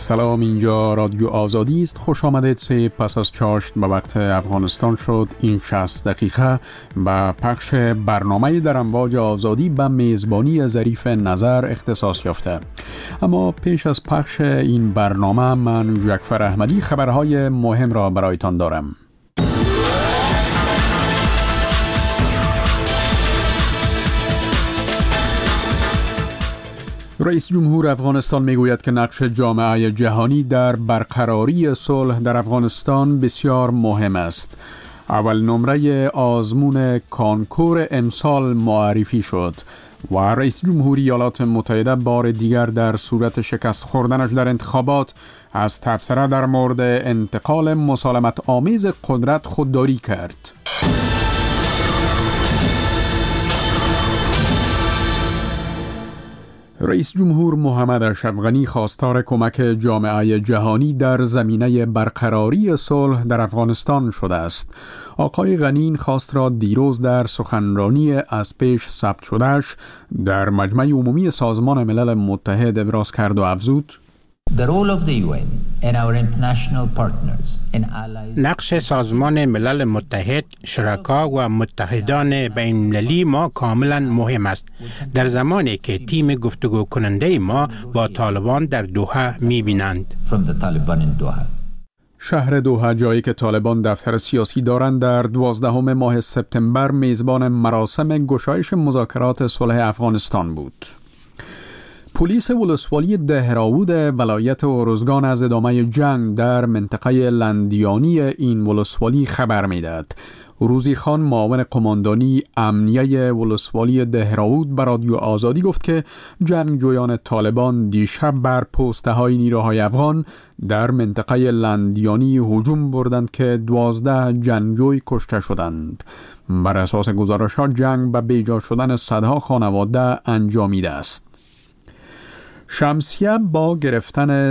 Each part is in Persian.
سلام، اینجا رادیو آزادی است. خوش آمدید. سه پس از چاشت به وقت افغانستان شد. این 60 دقیقه به پخش برنامه در امواج آزادی به میزبانی ظریف نظر اختصاص یافته. اما پیش از پخش این برنامه من جعفر احمدی خبرهای مهم را برایتان دارم. رئیس جمهور افغانستان میگوید که نقش جامعه جهانی در برقراری صلح در افغانستان بسیار مهم است. اول نمره آزمون کانکور امسال معرفی شد و رئیس جمهوری ایالات متحده بار دیگر در صورت شکست خوردنش در انتخابات از تبصره در مورد انتقال مسالمت آمیز قدرت خودداری کرد. رئیس جمهور محمد اشرف غنی خواستار کمک جامعه جهانی در زمینه برقراری صلح در افغانستان شده است. آقای غنی این خواست را دیروز در سخنرانی از پیش ثبت شدهش در مجمع عمومی سازمان ملل متحد ابراز کرد و افزود: نقش سازمان ملل متحد، شرکا و متحدان بین‌المللی ما کاملا مهم است در زمانی که تیم گفتگو کننده ما با طالبان در دوحه می‌بینند. شهر دوحه، جایی که طالبان دفتر سیاسی دارند، در 12 ماه سپتامبر میزبان مراسم گشایش مذاکرات صلح افغانستان بود. پلیس ولسوالی دهراود ولایت ارزگان از ادامه جنگ در منطقه لندیانی این ولسوالی خبر می‌دهد. روزی خان، معاون قماندانی امنیه ولسوالی دهراود، به رادیو آزادی گفت که جنگجویان طالبان دیشب بر پوسته‌های نیروهای افغان در منطقه لندیانی هجوم بردند که 12 جنگجوی کشته شدند. بر اساس گزارش‌ها جنگ به بیجا شدن صدها خانواده انجامیده است. شمسیه با گرفتن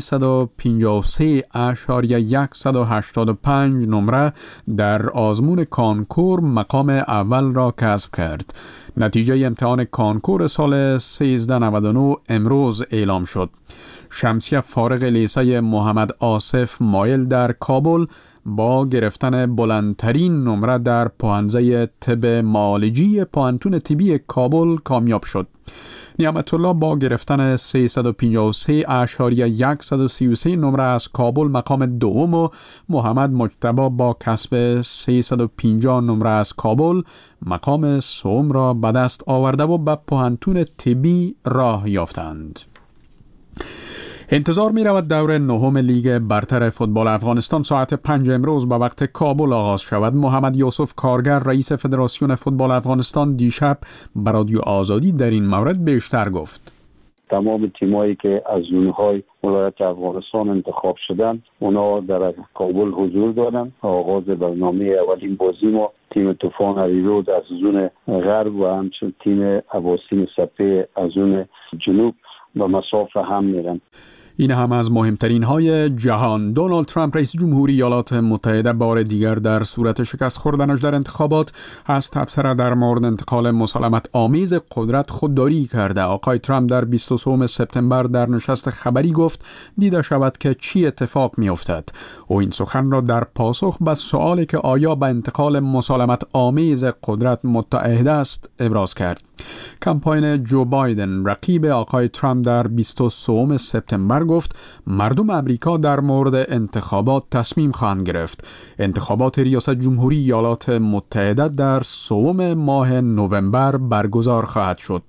353.185 نمره در آزمون کانکور مقام اول را کسب کرد. نتیجه امتحان کانکور سال 1399 امروز اعلام شد. شمسیه فارغ لیسه محمد آصف مایل در کابل با گرفتن بلندترین نمره در پوهنځی طب معالجی پوهنتون طبی کابل کامیاب شد. نعمت الله با گرفتن 353.133 نمره از کابل مقام دوم و محمد مجتبی با کسب 350 نمره از کابل مقام سوم را به دست آورده و به پوهنتون طبی راه یافتند. انتظار می رود دور نهم لیگ برتر فوتبال افغانستان ساعت 5 امروز به وقت کابل آغاز شود. محمد یوسف کارگر، رئیس فدراسیون فوتبال افغانستان، دیشب به رادیو آزادی در این مورد بیشتر گفت. تمام تیمایی که از زونهای ولایت افغانستان انتخاب شدن اونا در کابل حضور دارن. آغاز برنامه اولین بازی ما تیم طوفان علیرود از زون غرب و همچنین تیم اباسین سپه از زون جنوب به مسافه هم میرن. این هم از مهمترین های جهان. دونالد ترامپ، رئیس جمهوری ایالات متحده، بار دیگر در صورت شکست خوردنش در انتخابات از تبصره در مورد انتقال مسالمت آمیز قدرت خودداری کرده. آقای ترامپ در 23 سپتامبر در نشست خبری گفت دیده شود که چی اتفاق می افتد. او این سخن را در پاسخ به سوالی که آیا به انتقال مسالمت آمیز قدرت متعهد است ابراز کرد. کمپاین جو بایدن، رقیب آقای ترامپ، در 23 سپتامبر گفت مردم امریکا در مورد انتخابات تصمیم خواهند گرفت. انتخابات ریاست جمهوری ایالات متحده در 3 ماه نوامبر برگزار خواهد شد.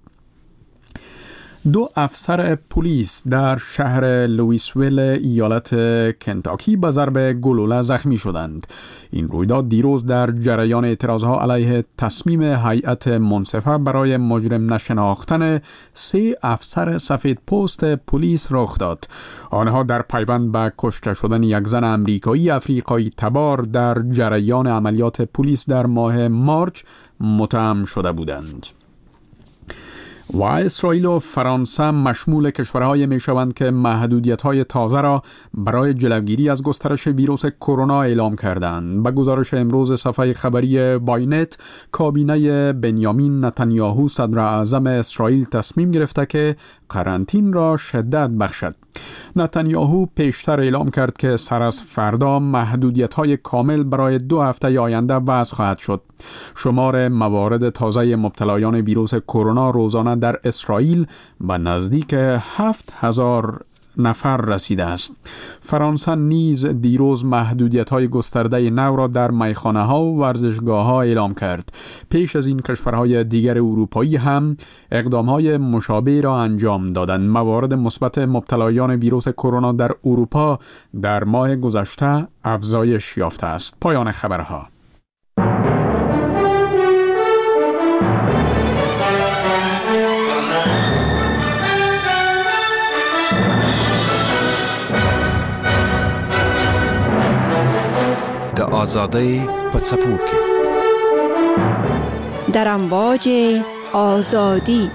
2 افسر پلیس در شهر لوئیسویل ایالت کنتاکی به ضرب گلوله زخمی شدند. این رویداد دیروز در جریان اعتراضها علیه تصمیم هیئت منصفه برای مجرم نشناختن 3 افسر سفید پوست پلیس رخ داد. آنها در پیوند به کشته شدن یک زن آمریکایی افریقایی تبار در جریان عملیات پلیس در ماه مارچ متهم شده بودند. و اسرائیل و فرانسه مشمول کشورهای میشوند که محدودیت‌های تازه را برای جلوگیری از گسترش ویروس کرونا اعلام کردند. به گزارش امروز صفحه خبری باینت، کابینه بنیامین نتانیاهو صدر اعظم اسرائیل تصمیم گرفته که قرنطین را شدت بخشد. نتانیاهو پیشتر اعلام کرد که سر از فردا محدودیت‌های کامل برای 2 هفته آینده وضع خواهد شد. شمار موارد تازه مبتلایان ویروس کرونا روزانه در اسرائیل به نزدیک 7,000 نفر رسیده است. فرانسه نیز دیروز محدودیت‌های گسترده نو را در میخانه‌ها و ورزشگاه‌ها اعلام کرد. پیش از این کشورهای دیگر اروپایی هم اقدام‌های مشابه را انجام دادند. موارد مثبت مبتلایان ویروس کرونا در اروپا در ماه گذشته افزایش یافته است. پایان خبرها. آزادی پڅپوکي در امواج آزادی.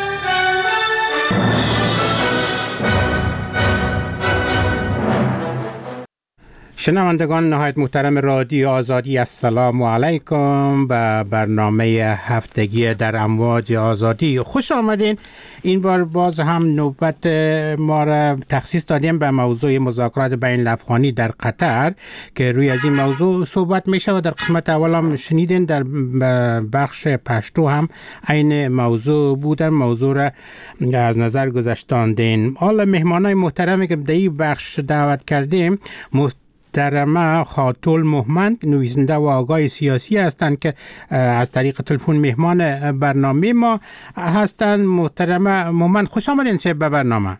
شنوندگان نهایت محترم رادیو آزادی، السلام علیکم به برنامه هفتگی در امواج آزادی. خوش آمدین. این بار باز هم نوبت ما را تخصیص دادیم به موضوع مذاکرات بین الافغانی در قطر که روی از این موضوع صحبت میشه و در قسمت اول هم شنیدین در بخش پشتو هم این موضوع بودن، موضوع را از نظر گذاشتاندین. حالا مهمانای محترمی که در این بخش دعوت کردیم محترمه خاتول مومند، نویسنده و آگاه سیاسی هستند که از طریق تلفن مهمان برنامه ما هستند. محترمه مومند، خوش آمدین به برنامه.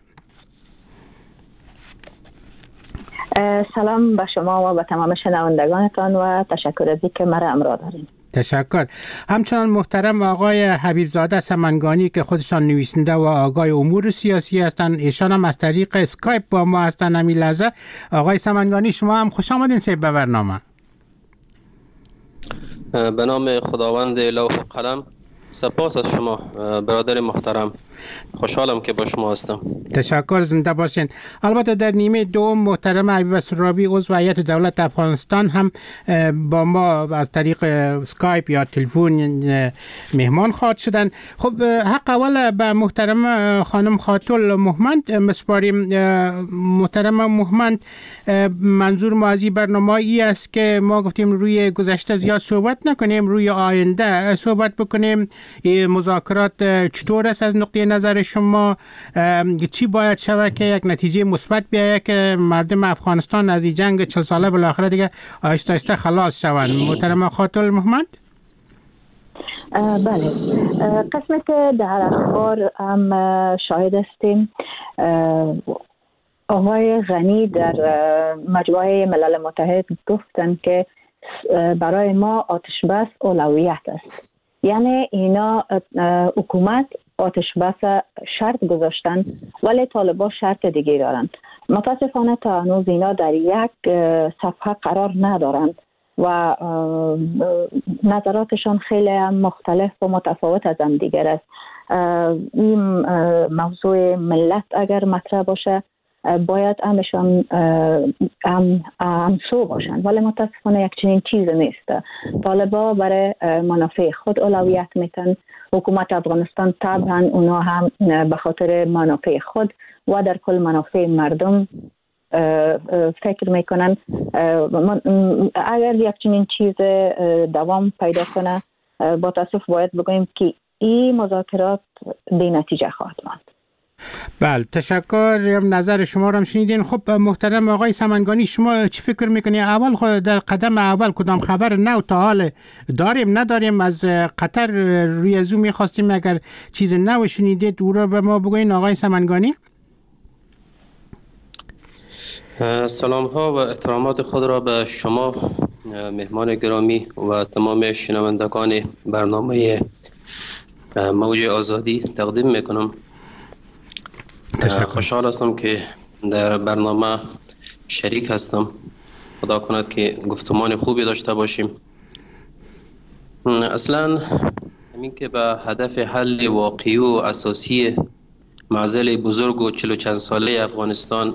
سلام به شما و به تمام شنوندگانتان و تشکر از اینکه مرا همراه دارین. تشکر. همچنان محترم آقای حبیب زاده سمنگانی که خودشان نویسنده و آگاه امور سیاسی هستند، ایشان هم از طریق اسکایپ با ما هستند همین لحظه. آقای سمنگانی، شما هم خوش آمدین به برنامه. به نام خداوند لوح و قلم. سپاس از شما برادر محترم، خوشحالم که با شما هستم. تشکر، زنده باشین. البته در نیمه دوم محترم حبیب سرابی عضو هیئت دولت افغانستان هم با ما از طریق اسکایپ یا تلفن مهمان خواهد شدن. خب حق اول به محترم خانم خاتول مومند مسپاریم. محترم مومند، منظور ما از این برنامه ای است که ما گفتیم روی گذشته زیاد صحبت نکنیم، روی آینده صحبت بکنیم. مذاکرات چطور است از نقطه نظر شما؟ چی باید شود که یک نتیجه مثبت بیاید که مردم افغانستان از این جنگ 40 ساله بالاخره دیگه آهسته آهسته خلاص شوند؟ محترم خاتول مومند. بله، قسمت در اخبار هم شاهد هستیم. آقای غنی در مجموعه ملل متحد گفتند که برای ما آتش بس اولویت است. یعنی اینا حکومت آتش بس شرط گذاشتن ولی طالبان شرط دیگه دارند. متاسفانه تا هنوز اینا در یک صفحه قرار ندارند و نظراتشان خیلی هم مختلف و متفاوت از هم دیگر است. این موضوع ملت اگر مطرح باشه باید همشان همسو باشند، ولی متاسفانه یک چنین چیز نیست. طالبا برای منافع خود اولویت میتن. حکومت افغانستان طبعا اونا هم به خاطر منافع خود و در کل منافع مردم فکر میکنن. اگر یک چنین چیز دوام پیدا کنه با تاسف باید بگوییم که این مذاکرات بی نتیجه خواهد ماند. بله، تشکر. نظر شما را هم شنیدین. خب محترم آقای سمنگانی، شما چی فکر میکنی؟ اول خود در قدم اول کدام خبر نو تا حال داریم نداریم از قطر روی ازو میخواستیم اگر چیز نو شنیدید او را به ما بگوین آقای سمنگانی. سلام ها و احترامات خود را به شما مهمان گرامی و تمام شنوندگان برنامه موج آزادی تقدیم میکنم. خوشحال هستم که در برنامه شریک هستم. خدا کند که گفتمان خوبی داشته باشیم. اصلا همین که به هدف حل واقعی و اساسی معضل بزرگ و 40 و چند ساله افغانستان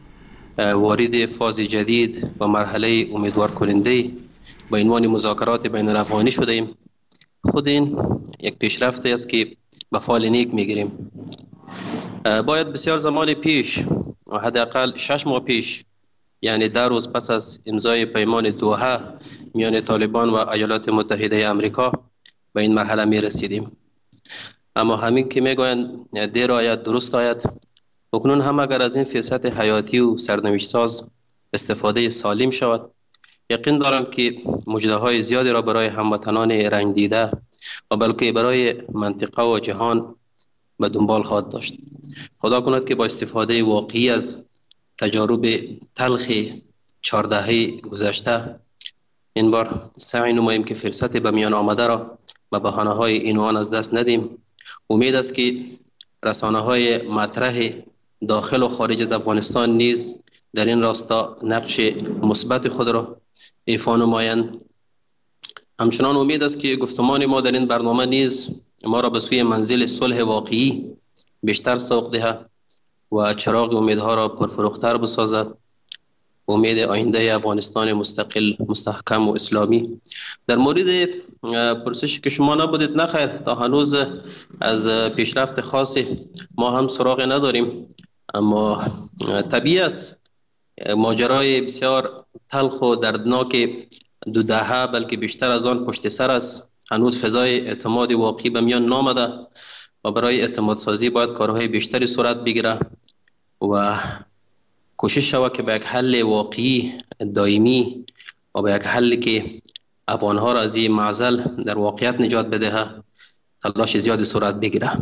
وارد فاز جدید و مرحله امیدوار کننده با عنوان مذاکرات بین الافغانی شده ایم. خود این یک پیشرفت است که به فال نیک میگیریم. باید بسیار زمان پیش و حداقل 6 ماه پیش، یعنی 10 روز پس از امضای پیمان دوحه میان طالبان و ایالات متحده آمریکا به این مرحله می رسیدیم. اما همین که میگویند دیر آید درست آید، اکنون هم اگر از این فرصت حیاتی و سرنوشت ساز استفاده سالم شود، یقین دارم که مژده های زیادی را برای هموطنان رنج دیده و بلکه برای منطقه و جهان به دنبال خواهد داشت. خدا کند که با استفاده واقعی از تجارب تلخ 4 دهه گذشته این بار سعی نماییم که فرصت به میان آمده را به بهانه های این و آن از دست ندیم. امید است که رسانه های مطرح داخل و خارج از افغانستان نیز در این راستا نقش مثبت خود را ایفا نمایند. همچنان امید است که گفتمان ما در این برنامه نیز ما را به سوی منزل صلح واقعی بیشتر سوق دهد و چراغ امیدها را پرفروختر بسازد. امید آینده افغانستان مستقل، مستحکم و اسلامی. در مورد پرسشی که شما نبودید، نخیر، تا هنوز از پیشرفت خاصی ما هم سراغ نداریم، اما طبیعی است ماجرای بسیار تلخ و دردناک 2 دهه بلکه بیشتر از آن پشت سر است. هنوز فضای اعتماد واقعی به میان نامده و برای اعتماد سازی باید کارهای بیشتری صورت بگیره و کوشش شود که به یک حل واقعی دائمی و به یک حلی که افغانها را از این معضل در واقعیت نجات بده تلاش زیادی صورت بگیره.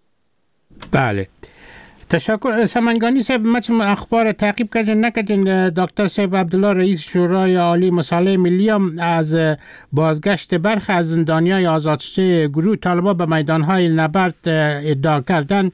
بله، تشکر. سمنگانی صاحب، ما اخبار تعقیب کردین نکردین؟ دکتر صاحب عبدالله رئیس شورای عالی مصالحه ملی هم از بازگشت برخی از زندانیان آزاد شده گروه طالبان به میدانهای نبرد ادعا کردن.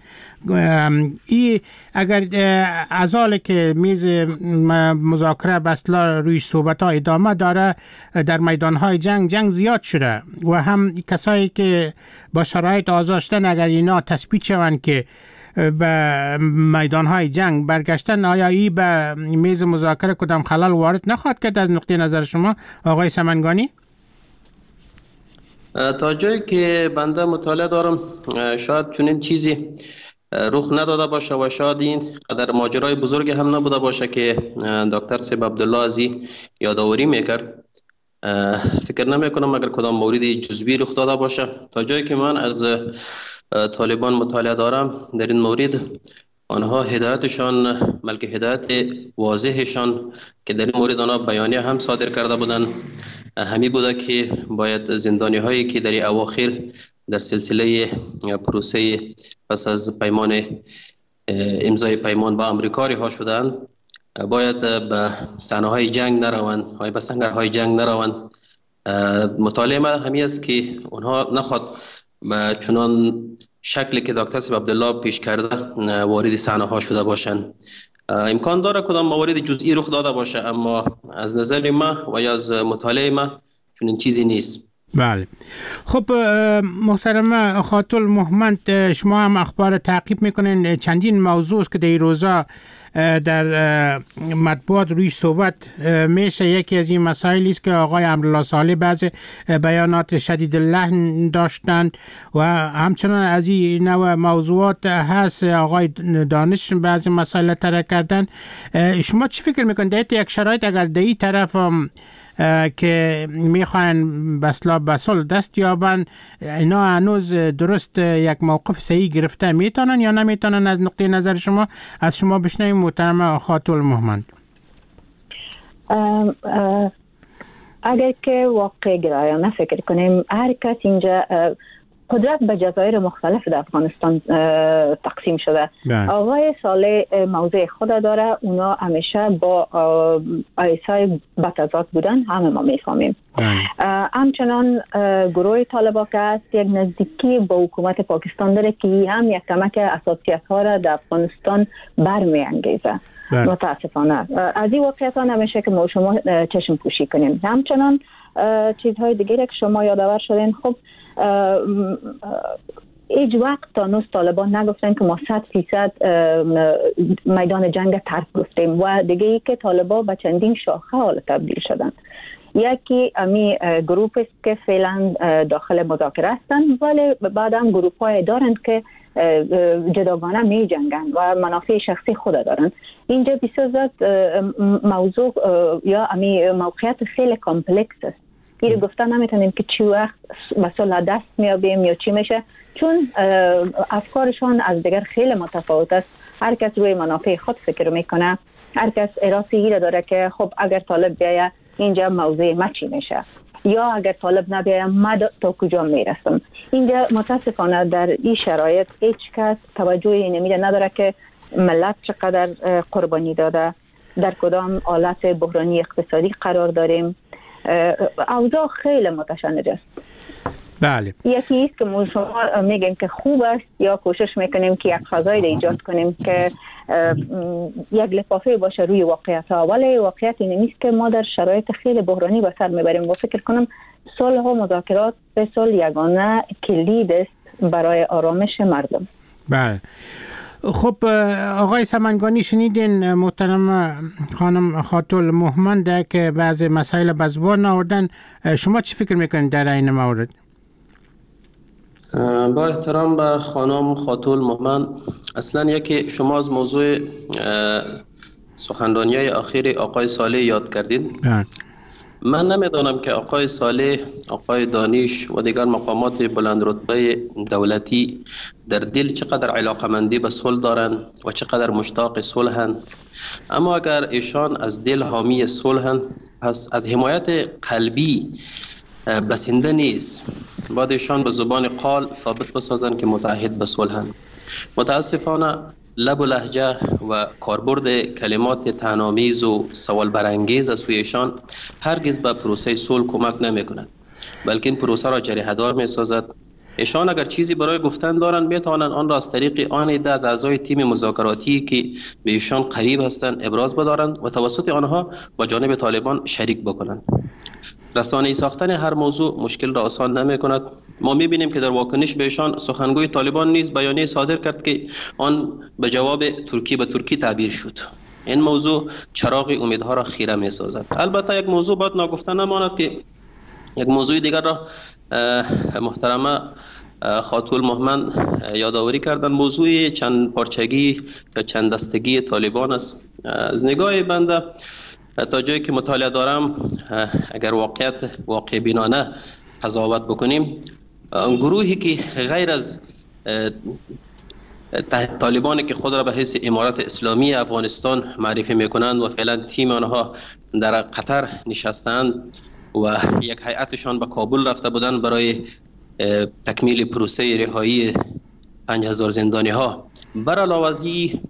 ای اگر از حالی که میز مذاکره بسلا روی صحبت ها ادامه داره، در میدانهای جنگ زیاد شده و هم کسایی که با شرایط آزاد شدن اگر اینا تثبیت شوند که به میدانهای جنگ برگشتن، آیا ای به میز مذاکره کدام خلل وارد نخواهد کرد از نقطه نظر شما آقای سمنگانی؟ تا جایی که بنده مطالعه دارم شاید چنین چیزی رخ نداده باشه و شاید این قدر ماجرای بزرگ هم نبوده باشه که دکتر صاحب عبدالله ازی یادآوری میکرد. فکر نمی کنم اگر کدام موردی جزئی رخ داده باشه. تا جایی که من از طالبان مطالعه دارم در این مورد، آنها هدایتشان بلکه هدایت واضحشان که در این مورد آنها بیانیه هم صادر کرده بودند همی بوده که باید زندانی هایی که در اواخر در سلسله پروسه پس از پیمان امضای پیمان با آمریکا رها شدند باید به صحنه های جنگ نروند، به سنگرهای جنگ نروند. مطالعه ما همی است که اونها نخواد به چنان شکلی که دکتر صاحب عبدالله پیش کرده وارد صحنه ها شده باشند. امکان داره کدام موارد جزئی رخ داده باشه، اما از نظر ما و یا از مطالعه ما چنین چیزی نیست. بله. خب محترم خاتون محمد، شما هم اخبار تعقیب میکنین. چندین موضوع است که در روزا در مطبوعات روی صحبت میشه. یکی از این مسائلی است که آقای امرالله صالح بعض بیانات شدید اللحن داشتند و همچنان از این نوع موضوعات هست آقای دانش بعض مسائل طرح کردن. شما چی فکر میکنید در یک شرایط اگر در این طرف که میخواین بسلا بسل دست یابن، اینا هنوز درست یک موقف صحیح گرفته میتونن یا نمیتونن؟ از نقطه نظر شما از شما بشنویم محترم خاتون محمد. اگر که واقع گرایانه فکر کنیم، هر کس اینجا قدرت به جزایر مختلف در افغانستان تقسیم شده. آقای صالح موضع خود داره، اونا همیشه با آیسای بتضاد بودن، همه ما میفهمیم. همچنان گروه طالبان که است یک نزدیکی با حکومت پاکستان داره که هم یک کمک اساسیت ها را در افغانستان برمیانگیزه. متاسفانه از این واقعیت ها نمیشه که ما شما چشم پوشی کنیم. همچنان چیزهای دیگری که شما یادآور شدین، خب هیچ وقت تا نوز طالبان نگفتن که ما 100% میدان جنگ ترک گفتیم و دیگه ای که طالبان به چندین شاخه حال تبدیل شدن. یکی امی گروپ است که فعلا داخل مذاکره هستن، ولی بعد هم گروپ های دارند که جداگانه می جنگن و منافع شخصی خود دارن. اینجا بسیار موضوع یا امی موقعیت خیلی کامپلکس است. این رو گفتن نمیتونیم که چی وقت مسئله دست میابیم یا چی میشه، چون افکارشان از دیگر خیلی متفاوت است. هر کس روی منافع خود فکر میکنه، هر کس ارادی ایره داره که خب اگر طالب بیایه اینجا موضوع ما چی میشه، یا اگر طالب نبیایه ما تا کجا میرسم. اینجا متاسفانه در این شرایط هیچ کس توجه اینمیده نداره که ملت چقدر قربانی داده، در کدام حالت بحرانی اقتصادی قرار داریم. اوضاع خیلی متشنج است. بله. یکی است که شما میگیم که خوب است یا کوشش میکنیم که یک فضای ایجاد کنیم که یک لفافه باشه روی واقعیت ها، ولی واقعیت این نیست که ما در شرایط خیلی بحرانی به سر میبریم و فکر کنم صلح و مذاکرات به صلح یگانه کلید است برای آرامش مردم. بله. خب آقای سمنگانی، شنیدین محترم خانم خاتون مهمنده که بعضی مسائل به زبان آوردن. شما چی فکر میکنید در این مورد؟ با احترام به خانم خاتون مهمند، اصلا یکی شما از موضوع سخنرانی‌های اخیر آقای صالح یاد کردین. من نمیدانم که آقای صالح، آقای دانش و دیگر مقامات بلند رتبه دولتی در دل چقدر علاقمندی به صلح دارند و چقدر مشتاق صلحند، اما اگر ایشان از دل حامی صلحند، پس از حمایت قلبی بسنده نیست. باید ایشان به زبان قال ثابت بسازن که متعهد به صلحند. متاسفانه لب و لهجه و کاربرد کلمات طعنه‌آمیز و سوال برانگیز از سویشان هرگز به پروسه صلح کمک نمی‌کند، بلکه این پروسه را جریحه‌دار می‌سازد. ایشان اگر چیزی برای گفتن دارند میتوانند آن را از طریق آن عده از اعضای تیم مذاکراتی که به ایشان قریب هستند ابراز بدارند و توسط آنها با جانب طالبان شریک بکنند. رسانه‌ای ساختن هر موضوع مشکل را آسان نمی کند. ما می بینیم که در واکنش به ایشان سخنگوی طالبان نیز بیانیه صادر کرد که آن به جواب ترکی به ترکی تعبیر شد. این موضوع چراغ امیدها را خیره می سازد. البته یک موضوع باید ناگفته نماند که یک موضوع دیگر را محترمه خاتون مهمند یادآوری کردن، موضوع چند پارچگی یا چند دستگی طالبان است. از نگاه بنده تا جایی که مطالعه دارم، اگر واقع بینانه قضاوت بکنیم، گروهی که غیر از طالبانی که خود را به حیث امارت اسلامی افغانستان معرفی میکنند و فعلا تیم آنها در قطر نشستند و یک هیئتشان به کابل رفته بودند برای تکمیل پروسه رهایی 5000 زندانی ها، بر علاوه از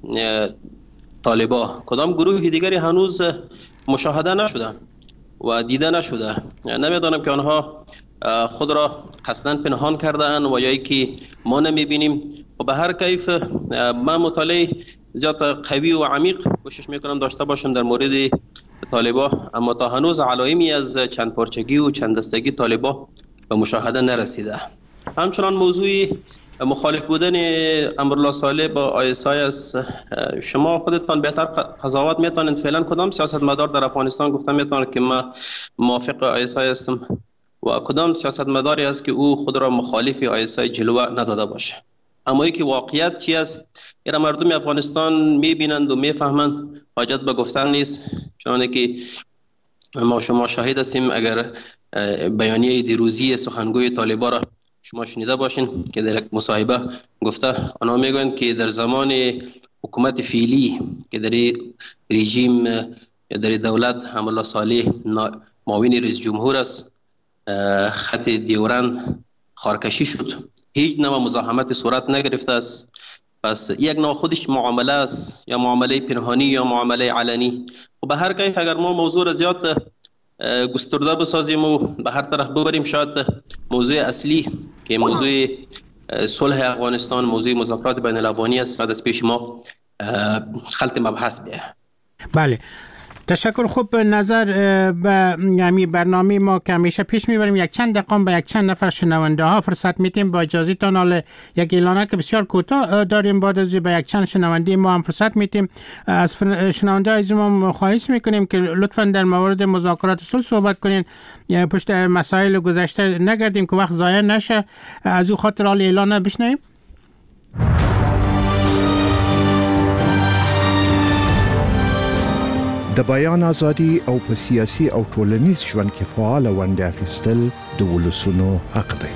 طالبا کدام گروه دیگری هنوز مشاهده نشده و دیده نشده. نمیدانم که آنها خود را قصداً پنهان کردن و یا که ما نمیبینیم. و به هر کیف من مطالعه زیاد قوی و عمیق کوشش میکنم داشته باشم در مورد طالبا، اما تا هنوز علائمی از چند پارچگی و چند دستگی طالبا به مشاهده نرسیده. همچنان موضوع مخالف بودن امرالله صالح با ISI است. شما خودتان بهتر قضاوت میتونید فعلا کدام سیاستمدار در افغانستان گفته میتواند که ما موافق ISI هستم و کدام سیاستمداری است که او خود را مخالف ISI جلوه نداده باشه. اما ای که واقعیت چی است ایرا مردم افغانستان میبینند و میفهمند، حاجت به گفتن نیست. چنانه که ما شما شاهد هستیم، اگر بیانیه دیروزی سخنگوی طالبان را شما شنیده باشین که در یک مصاحبه گفته، آنها میگویند که در زمان حکومت فعلی که در رژیم یا در دولت امرالله صالح معاون رئیس جمهور است، خط دیورند خارکشی شد، هیچ نوع مزاحمت صورت نگرفته است. پس یک نوع خودش معامله است، یا معامله پنهانی یا معامله علنی. و به هر کیف اگر ما موضوع را زیاد گسترده بسازیم و به هر طرف ببریم، شاید موضوع اصلی که موضوع صلح افغانستان، موضوع مذاکرات بین الاقوانی است، بعد از پیش ما خلط مبحث بیه. بله. تشکر. خوب نظر به یعنی برنامه ما که همیشه پیش میبریم یک چند دقیقه به یک چند نفر شنونده ها فرصت میتیم. با اجازه تان حال یک اعلانه که بسیار کوتاه داریم، بعد از به یک چند شنونده ما هم فرصت میتیم. از شنونده عزیز ما خواهش میکنیم که لطفا در مورد مذاکرات صلح صحبت کنین، پشت مسائل گذشته نگردیم که وقت ضایع نشه. از او خاطر حال اعلانه بشنویم. د بیان ازادي او په سیاسي او ټولنیز ژوند کې فعال ونډه اخیستل د ولسونو حق دی.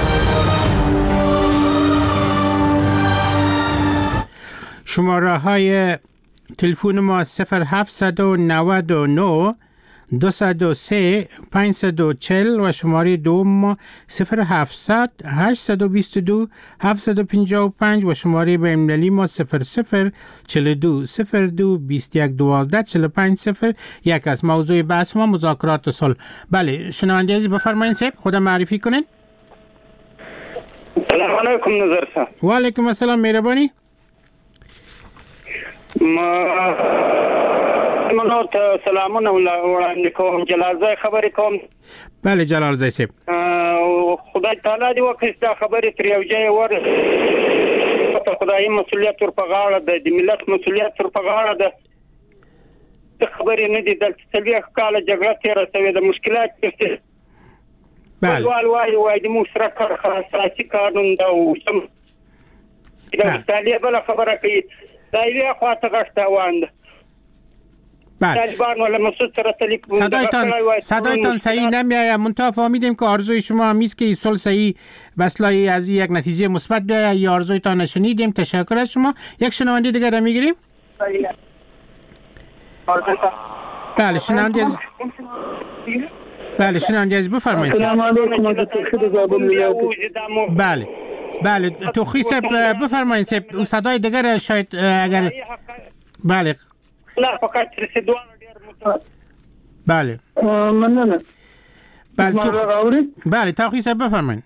شماره های تلفن ما 0799 203 540 و شماره دوم ما 0700 822 755 و شماره بین‌المللی ما 00 42 02 21 12 45 01 است. موضوع بحث ما مذاکرات صلح. بله شنونده عزیز بفرمایید صاحب خود معرفی کنین. سلام علیکم نظر صاحب. و علیکم السلام، مهربانی. منو ته سلامونه وړاندې کوم. جلال خبرې کوم. بله جلال زای صاحب. خدای تعالی دې وکړي دا خبرې تر یو ځای ورسېږي. خدایي مسؤلیت ور په غاړه ده، د ملت مسؤلیت ور په غاړه ده. خبرې نه دي دلته 40 کاله جګړه تېره شوې ده، مشکلات شته. بله وای د مشترک اساسي قانون دا او دا تعالی بل خبره کوي. دا یې خواته غشتاوند. طالبان ولا مسعود سره تلیفون صدایتان صحیح نمیآید. منتها فهمیدیم که آرزوی شما همیست که صلح صحیح بسلای از یک نتیجه مثبت بیاید. یا آرزویتان نشنیدیم. تشکر از شما. یک شنونده دیگر را میگیریم. بله شنونده از بفرمایید. سلام علیکم از ترکیه زابل. بله توخی صاحب بفرمایید صاحب. اون صدای دیگر شاید اگر بله لا فقط رسیدوان ډیر متوسط. بله مننه. بله توخی صاحب بفرمایید.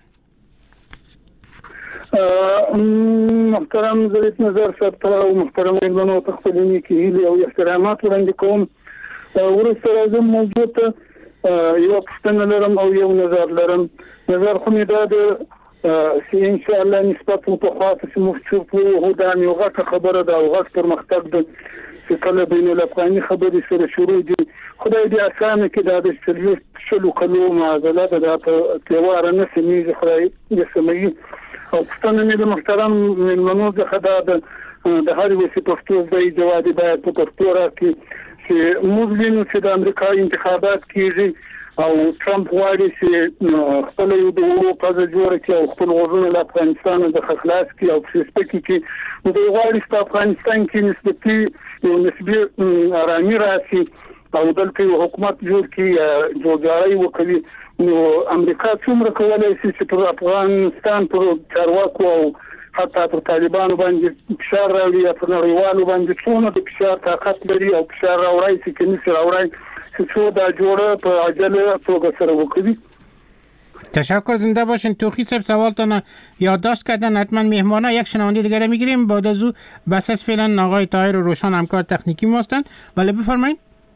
محترم ضریف نظر صاحب ته او محترم مېلمنو ته خپل نیکې هیلې او احترامات وړاندې کوم. وروسته راځم موضوع ته. یو پوښتنه لرم او یو نظر لرم. نظر خو مې دا ده چې ان شاء الله نسبت په خاصه مفتوح هو دا یو غټه خبره ده او غټ پرمختګ ده چې کله بین الافغاني خبرې سره شروع دي. خدای دې اسانه کې دا د شلو کلو معادله ده په تیوار نه سمېږي. خدای دې سمېږي. او پښتنه مې د محترم مېلمنو څخه دا د هر وسې پښتو ځای جواب باید په پښتو راکړي چې موږ وینو چې د امریکا انتخابات کېږي او ټرمپ غواړي چې خپل یو د اروپا د جوړ کې او خپل غوښتنه له افغانستان د خلاص کې او سپېکي کې د غواړي چې افغانستان کې نسبي آرامي راشي او دلته یو حکومت جوړ کړي جوړجاړی وکړي. نو امریکا څومره کولای شي چې پر افغانستان پر چارواکو او حتی پر طالبانو باندې فشار راوړي یا پر نړیوالو باندې څونه د فشار طاقت لري او فشار راوړي چې کنيسي راوړي چې څو دا جوړه په عجله توګه سره وکړي. تشکر. زنده باشین. توخی صاحب سوالتان یادداشت کردن. حتما مهمانا یک شنونده دیگر میگیریم. بعد از او بس از فعلا آقای طاهر و روشن همکار تکنیکی ما هستند. ولی بفرمایید.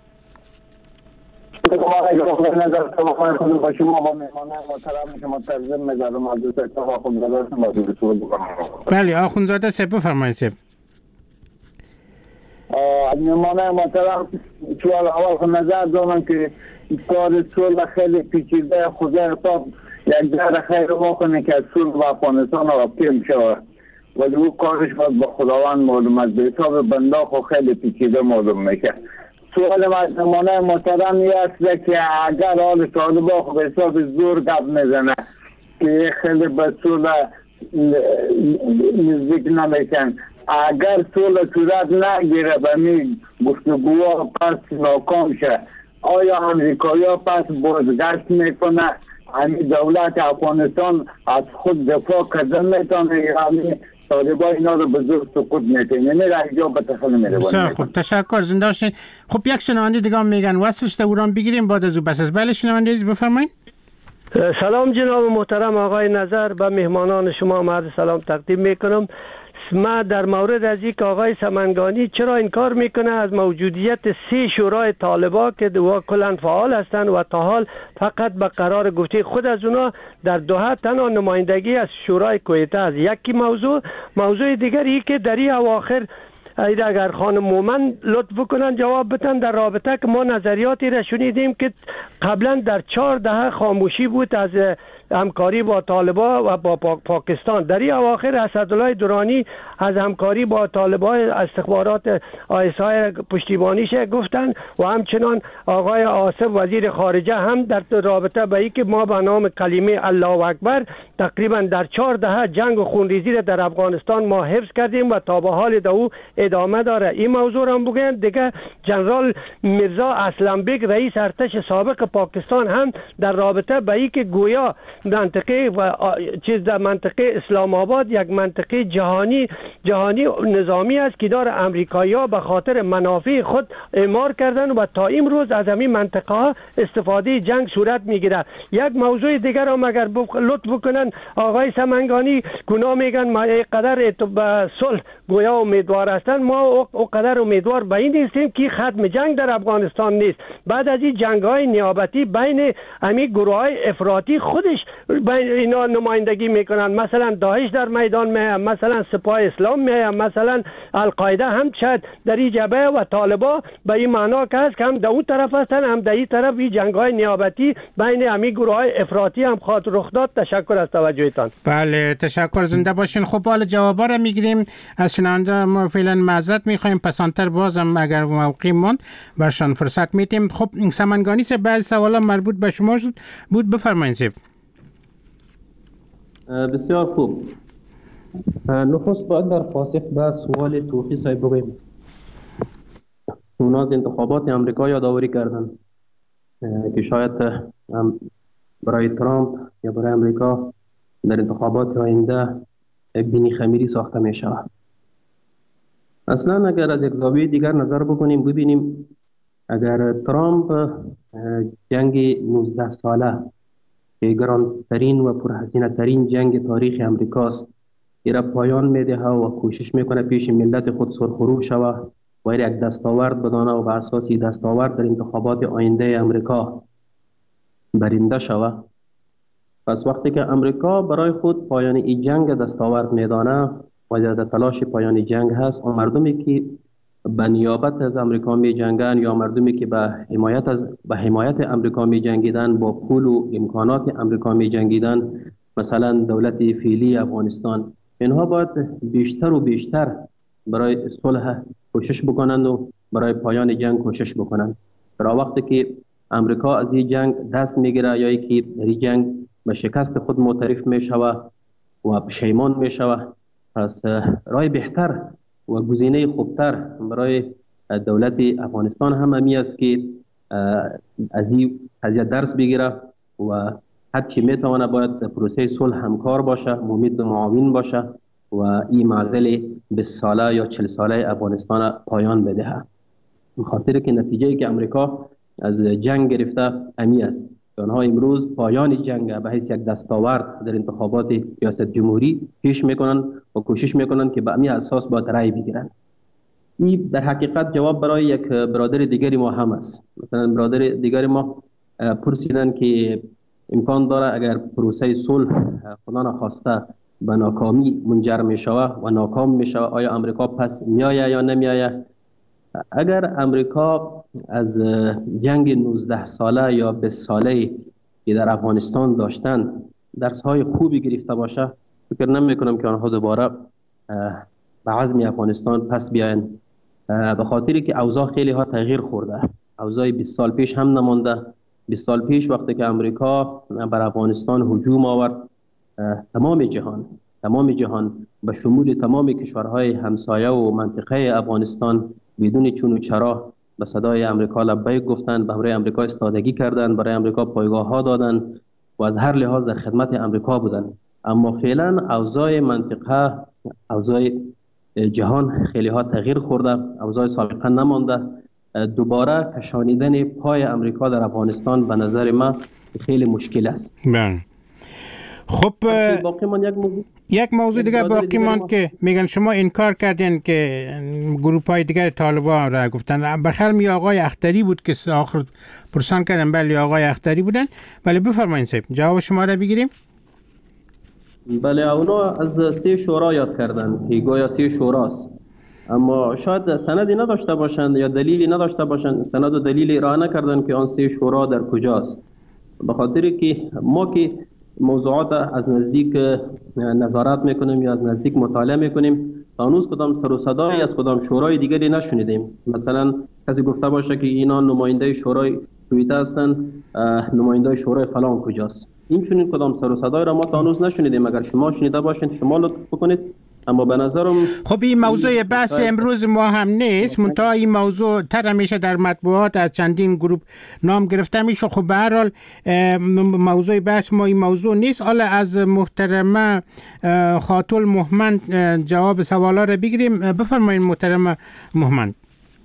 بله آخوندزاده صاحب بفرمایید صاحب. مهمانه محترم سوال اول خود نظر دارم که کار صلح خیلی پیچیده. خدا حساب یک در خیر واکنه که از صلح و افغانستان رابطه شود ولی او کارش باید به خداوند معلوم است. به حساب بنده خو خیلی پیچیده معلوم میشه. سوال مهمانه محترم این است که اگر حال طالبان خو به حساب زور گپ میزنه که خیلی به صلح نزدیک نمیشن، اگر صلح صورت نگیره و می گفتگوها پس ناکام شه، آیا امریکایی‌ها پس بازگشت میکنه؟ همین دولت افغانستان از خود دفاع کردن میتونه یا همین طالبان اینا رو به زور سقوط میتونه؟ نه اینجا به تخیل میره. خب تشکر. زنده باشین. خب یک شنونده دیگه میگن وصلش تا اوران بگیریم بعد از او بس از. بله شنونده عزیز بفرمایید. سلام جناب محترم آقای نظر، به مهمانان شما عرض سلام تقدیم میکنم. ما در مورد از یک آقای سمنگانی چرا انکار میکنه از موجودیت 3 شورای طالبا که کلاً فعال هستند و تا حال فقط به قرار گفته خود از اونا در دوحه تنها نمایندگی از شورای کویته است. یکی موضوع دیگری که در این اواخر اگر خانم مومن لطف کنن جواب بدن در رابطه که ما نظریاتی را شنیدیم که قبلا در 4 دهه خاموشی بود از همکاری با طالبان و با پاکستان. در این اواخر اسدالله درانی از همکاری با طالبان استخبارات آیسای پشتیبانیش گفتن و همچنان آقای آصف وزیر خارجه هم در رابطه به اینکه ما به نام کلمه الله اکبر تقریبا در 4 دهه جنگ و خونریزی را در افغانستان ما حفظ کردیم و تا به حال دو ادامه داره. این موضوع هم بگن دیگه جنرال میرزا اسلمبگ رئیس ارتش سابق پاکستان هم در رابطه به اینکه گویا منطقه و در منطقه اسلام آباد یک منطقه جهانی نظامی است که دار امریکایی‌ها به خاطر منافع خود اعمار کردن و تا امروز از همین منطقه ها استفاده جنگ صورت میگیره. یک موضوع دیگر هم اگر لطف کنن آقای سمنگانی گناه میگن ما اینقدر به صلح گویا امیدوار هستن، ما اونقدر امیدوار به این نیستیم که ختم جنگ در افغانستان نیست. بعد از این جنگ‌های نیابتی بین همین گروه‌های افراطی خودش بین اینا نمایندگی میکنن، مثلا داعش در میدان میه، مثلا سپاه اسلام میه، مثلا القاعده هم شاید در این جبهه و طالبا به این معنا که هست که هم در اون طرف هستن هم در این طرف این جنگ‌های نیابتی بین همین گروه‌های افراطی هم خاطر رخ داد. تشکر از توجهتان. بله تشکر، زنده باشین. خب حالا جوابا رو میگیریم از شنونده. ما فعلا معذرت میخوایم، پسانتر بازم اگر موقعی موند برشان فرصت میتیم. خب سمنگانی سے بعض سوالا مربوط به شما بود، بفرمایید سیب. بسیار خوب. نخست باید در پاسخ به سوال توفیق صاحب بگویم. اونا از انتخابات امریکا یادآوری کردن که شاید برای ترامپ یا برای امریکا در انتخابات آینده بینی خمیری ساخته می شود. اصلا اگر از یک زاویه دیگر نظر بکنیم ببینیم اگر ترامپ جنگ 19 ساله که گرانترین و پرهزینه ترین جنگ تاریخ امریکاست را پایان میده و کوشش میکنه پیش ملت خود سرخرو شوه و یک دستاورد بدانه و به اساس دستاورد در انتخابات آینده امریکا برنده شوه، پس وقتی که امریکا برای خود پایان این جنگ دستاورد میدانه و در تلاش پایان جنگ هست، اون مردمی که به نیابت از امریکا می جنگن یا مردمی که به حمایت امریکا می جنگیدن، با پول و امکانات امریکا می جنگیدن، مثلا دولت فعلی افغانستان، اینها باید بیشتر و بیشتر برای صلح کوشش بکنند و برای پایان جنگ کوشش بکنند. در وقتی که امریکا از این جنگ دست میگیره یا که در این جنگ به شکست خود معترف می شود و پشیمان می شود، پس راه بهتر و گزینه خوبتر برای دولت افغانستان هم همی است که از این قضیه درس بگیره و حد که میتونه باید پروسه صلح همکار باشه، ممید معاون باشه و این معضل 20 ساله یا 40 ساله افغانستان پایان بدهه. بخاطر که نتیجه که امریکا از جنگ گرفته همی است. آنها امروز پایان جنگ به حیث یک دستاورد در انتخابات ریاست جمهوری پیش میکنن و کوشش میکنن که به همین اساس باید رأی بگیرن. این در حقیقت جواب برای یک برادر دیگری ما هم است. مثلا برادر دیگری ما پرسیدن که امکان داره اگر پروسه صلح خدا نخواسته به ناکامی منجر میشوه و ناکام میشوه، آیا امریکا پس میآید یا نمیآید؟ اگر امریکا از جنگ 19 ساله یا 20 ساله که در افغانستان داشتن درس‌های خوبی گرفته باشه، فکر نمی‌کنم که آنها دوباره به عزم افغانستان پس بیاین، به خاطری که اوضاع خیلی ها تغییر خورده. اوضاع 20 سال پیش هم نمانده. 20 سال پیش وقتی که امریکا بر افغانستان هجوم آورد، تمام جهان به شمول تمام کشورهای همسایه و منطقه افغانستان بدون چون و چرا به صدای امریکا لبیک گفتند، به برای امریکا استادگی کردند، برای امریکا پایگاه ها دادند و از هر لحاظ در خدمت امریکا بودند. اما فعلا اوضاع منطقه، اوضاع جهان خیلی ها تغییر خورده، اوضاع سابقه نمانده دوباره کشانیدن پای امریکا در افغانستان به نظر من خیلی مشکل است. بله. خب باقی من یک موضوع دیگه باقی ماند که میگن شما انکار کردین که گروه های دیگر طالبان را گفتن. بخیر می آقای اختری بود که آخر پرسان کردن. بله آقای اختری بودن. بله بفرمایید صاحب جواب شما را بگیریم. بله اونا از 3 شورا یاد کردن که گویا 3 شوراست، اما شاید سندی نداشته باشند یا دلیلی نداشته باشند، سند و دلیلی ارائه نکردن که آن 3 شورا در کجاست. به خاطر که ما که موضوعات از نزدیک نظارت میکنیم یا از نزدیک مطالعه میکنیم، تا هنوز کدام سر و صدایی از کدام شورای دیگری نشنیدیم. مثلا کسی گفته باشه که اینا نماینده شورای توییته هستند، نماینده شورای فلان کجاست. این چنین کدام سر و صدای را ما تا هنوز نشنیدیم. اگر شما شنیده باشید شما لطف بکنید. اما به نظرم خب این موضوع بحث امروز ما هم نیست، منتها این موضوع تر میشه در مطبوعات از چندین گروه نام گرفته میشه. خب به هر حال موضوع بحث ما این موضوع نیست. حالا از محترمه خاتون مهمند جواب سوالا رو بگیریم. بفرمایید محترمه مهمند.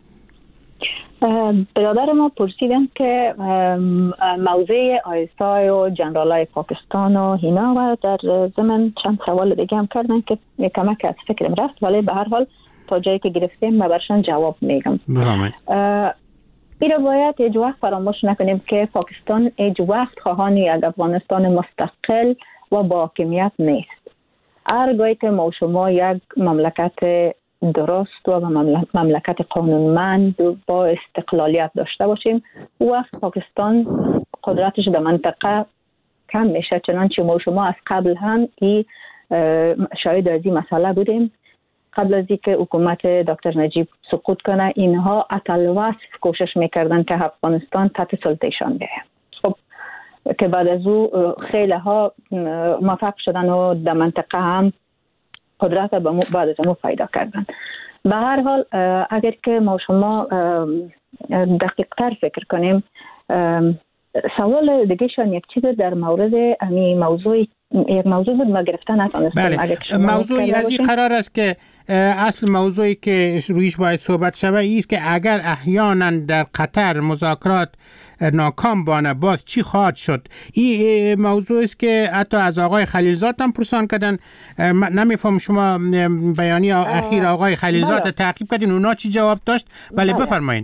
برادر ما پرسیدن که موضوع آیسای و جنرالای پاکستان و هینا و در ضمن چند سوال دیگه هم کردن که کمک از فکرم رفت، ولی به هر حال تا جایی که گرفتیم ما برشان جواب میگم. این رو باید هیچ وقت فراموش نکنیم که پاکستان هیچ وقت خواهان یک افغانستان مستقل و با حاکمیت نیست. هرگاهی که ما شما یک مملکت درست و مملکت قانونمند با استقلالیت داشته باشیم، وقت پاکستان قدرتش در منطقه کم میشه. چنانچه ما شما از قبل هم شاهد از این مسئله بودیم. قبل از اینکه حکومت دکتر نجیب سقوط کنه، اینها اتلوصف کوشش میکردن که افغانستان تحت سلطهشان بیه. خب که بعد از او خیلی ها موفق شدن و در منطقه هم قدرت بعد از اون پیدا کردن. به هر حال اگر که ما شما دقیق تر فکر کنیم، سوال دیگه شان یک چیز در مورد یک موضوع بود ما گرفتن نتونستم. بله. موضوعی از این قرار است که اصل موضوعی که رویش باید صحبت شود است که اگر احیانا در قطر مذاکرات ناکام بانه باز چی خواهد شد. این موضوع است که حتی از آقای خلیلزاد هم پرسان کردن. نمیفهم شما بیانی اخیر آقای خلیلزاد تعقیب کردین، اونا چی جواب داشت؟ بله بفرمایید.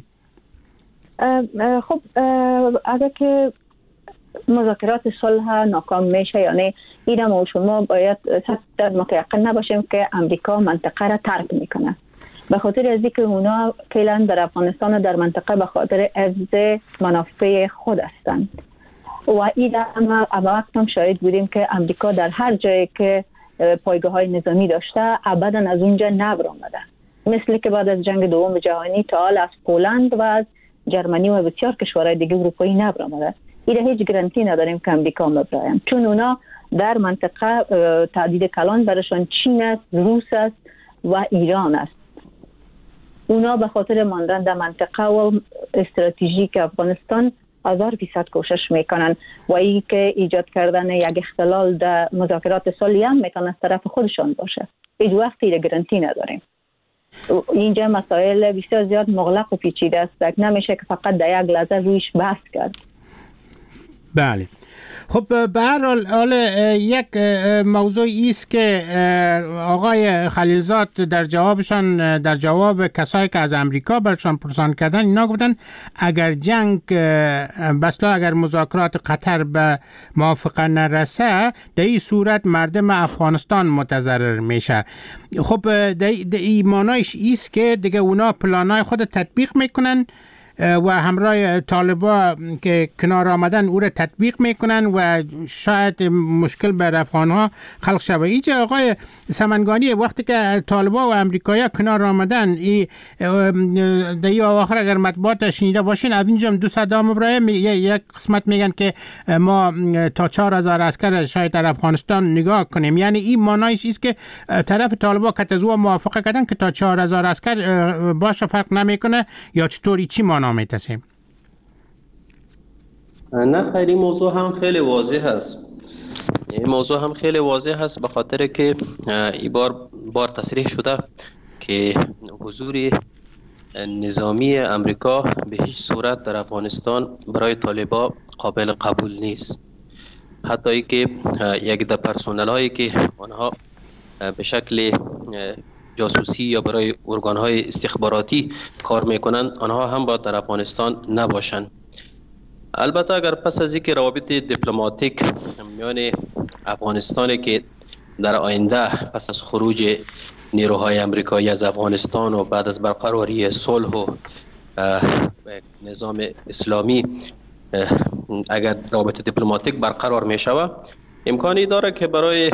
خب اگر که مذاکرات صلح ناکام میشه، یعنی این ما شما باید متیقن نباشیم که امریکا منطقه را ترک میکنه، به خاطر از اینکه اونا فعلا در افغانستان و در منطقه به خاطر حفظ منافع خود هستند و این هم وقت هم شاهد بودیم که امریکا در هر جایی که پایگاه های نظامی داشته ابدا از اونجا نبر آمده. مثل که بعد از جنگ دوم جهانی تا حال از پولند و از جرمنی و بسیار کشورهای دیگه اروپایی نبر آمده. این هیچ گارانتی نداریم که امریکا مبرایم، چون اونا در منطقه تهدید کلان برشان چین است، روس است و ایران است. اونا به خاطر ماندن در منطقه و استراتژیک افغانستان 1000% کوشش میکنن و این که ایجاد کردن یک اختلال در مذاکرات صلح هم میتونه از طرف خودشان باشه. هیچ وقت این گارانتی نداریم. اینجا مسائل بسیار زیاد مغلق و پیچیده است، نمیشه که فقط در یک لحظه رویش بحث کرد. بله. خب به هر حال یک موضوعی است که آقای خلیلزاد در جوابشان، در جواب کسایی که از امریکا برشان پرسان کردن، اینا گفتن اگر جنگ بسلا اگر مذاکرات قطر به موافقه نرسه، در این صورت مردم افغانستان متضرر میشه. خب در این معنایش است که دیگه اونا پلانای خود تطبیق میکنن و همراه طالبا که کنار آمدن او را تطبیق میکنن و شاید مشکل بر افغانها خلق شود. اینجا آقای سمنگانی وقتی که طالبا و امریکایی کنار آمدن، در این آخر اگر مطبوعات شنیده باشین، از اینجا دو صدام ابراهیم یک قسمت میگن که ما تا 4000 عسکر شاید در افغانستان نگاه کنیم. یعنی این معنایش است که طرف طالبا کتزو موافقه کردن که تا 4000 عسکر باشه، فرق نمیکنه یا چطوری، چی نامه تسیم؟ نه خیلی این موضوع هم خیلی واضح هست. به خاطر که این بار تصریح شده که حضور نظامی امریکا به هیچ صورت در افغانستان برای طالبا قابل قبول نیست. حتی ای که یک در پرسونل هایی که آنها به شکل جاسوسی یا برای ارگان های استخباراتی کار میکنند، آنها هم باید در افغانستان نباشند. البته اگر پس از اینکه روابط دیپلماتیک میان افغانستان که در آینده پس از خروج نیروهای امریکایی از افغانستان و بعد از برقراری صلح و نظام اسلامی اگر روابط دیپلماتیک برقرار می شود، امکانی داره که برای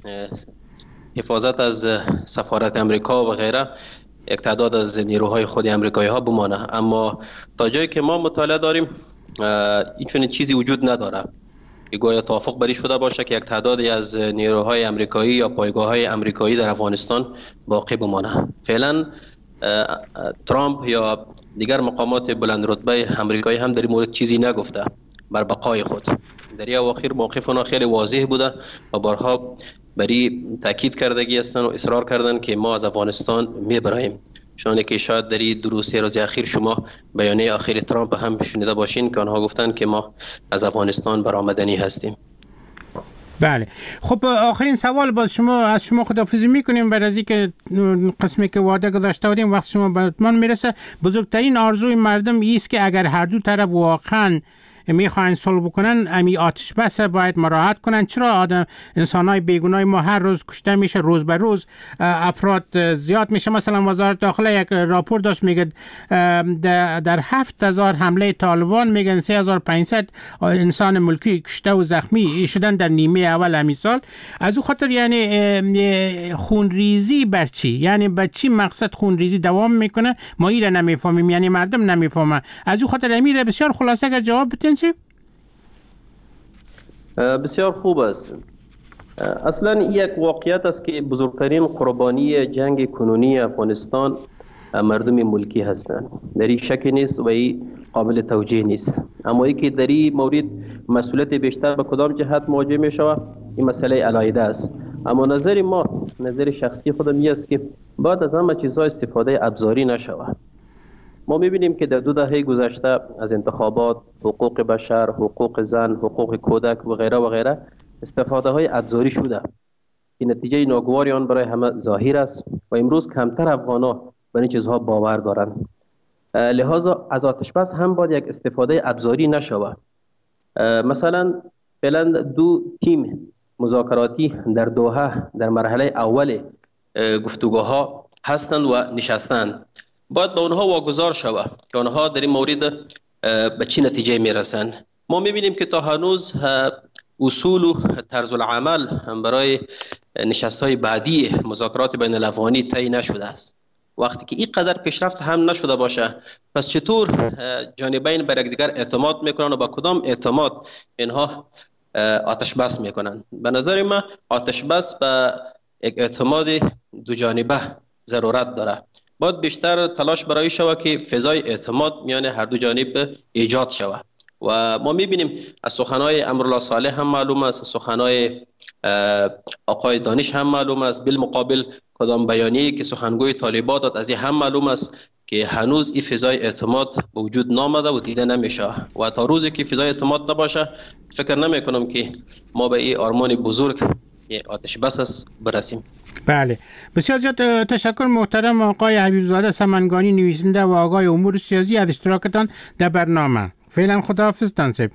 حفاظت از سفارت امریکا و غیره یک تعداد از نیروهای خود امریکایی ها بمانه. اما تا جایی که ما مطالعه داریم این چیزی وجود نداره که گویا توافق بری شده باشه که یک تعدادی از نیروهای امریکایی یا پایگاه‌های امریکایی در افغانستان باقی بمانه. فعلا ترامپ یا دیگر مقامات بلند رتبه امریکایی هم در این مورد چیزی نگفته بر بقای خود. در این اواخر موقف اونا خیلی واضح بوده و بارها بری تاکید کردگی هستن و اصرار کردن که ما از افغانستان میبریم. شانه که شاید در این 2-3 روز اخیر شما بیانیه اخیر ترامپ هم شنیده باشین که آنها گفتن که ما از افغانستان برآمدنی هستیم. بله. خب آخرین سوال باز از شما خداحافظی میکنیم بعد از اینکه قسمی که وعده گذاشته بودیم وقت شما به اتمام میرسه. بزرگترین آرزوی مردم است که اگر هر دو طرف واقعا میخواین صلح بکنن امی آتش بس باید مراعات کنن. چرا انسانای بیگناه ما هر روز کشته میشه، روز به روز افراد زیاد میشه؟ مثلا وزارت داخله یک راپور داشت میگه در 7000 حمله طالبان میگن 3500 انسان ملکی کشته و زخمی شدن در نیمه اول همین سال. از او خاطر یعنی خونریزی بر چی؟ یعنی به چی مقصد خونریزی دوام میکنه؟ ما این نمیفهمیم، یعنی مردم نمیفهمه. از او خاطر امیر بسیار خلاصه اگر جواب بتین. بسیار خوب است. اصلا یک واقعیت است که بزرگترین قربانی جنگ کنونی افغانستان مردم ملکی هستند. در این شکی نیست و این قابل توجیه نیست. اما ای که در این مورد مسئولیت بیشتر به کدام جهت مواجه می شود این مسئله علیحده است. اما نظر ما، نظر شخصی خودم این است که باید از همه چیزها استفاده ابزاری نشود. ما می‌بینیم که در 2 دهه گذشته از انتخابات، حقوق بشر، حقوق زن، حقوق کودک و غیره استفاده های ابزاری شده. این نتیجه ناگواری آن برای همه ظاهر است و امروز کمتر افغان‌ها به این چیزها باور دارند. لذا از آتش بس هم باید یک استفاده ابزاری نشود. مثلا فعلا 2 تیم مذاکراتی در دوحه در مرحله اول گفتگوها هستند و نشستند. باید به اونها واگذار شود که اونها در این مورد به چی نتیجه میرسند. ما میبینیم که تا هنوز اصول و طرز العمل برای نشست‌های بعدی مذاکرات بین الافغانی طی نشده است. وقتی که این قدر پیشرفت هم نشده باشه، پس چطور جانبین بر یکدیگر اعتماد میکنن و با کدام اعتماد اینها آتش بس میکنن؟ به نظر من آتش بس به یک اعتماد دو جانبه ضرورت داره. باید بیشتر تلاش برای شود که فضای اعتماد میان هر دو جانب ایجاد شود و ما میبینیم از سخنهای امرالله صالح هم معلوم است، سخنهای آقای دانش هم معلوم است، بالمقابل کدام بیانیه‌ای که سخنگوی طالبان داد از این هم معلوم است که هنوز این فضای اعتماد به وجود نامده و دیده نمیشه و تا روزی که فضای اعتماد نباشه فکر نمی کنم که ما به این آرمان بزرگ آتش بس برسیم. بله، بسیار زیاد تشکر محترم آقای حبیبزاده سمنگانی، نویسنده و آقای امور سیاسی از اشتراکتان در برنامه. فعلا خداحافظ تنصیب.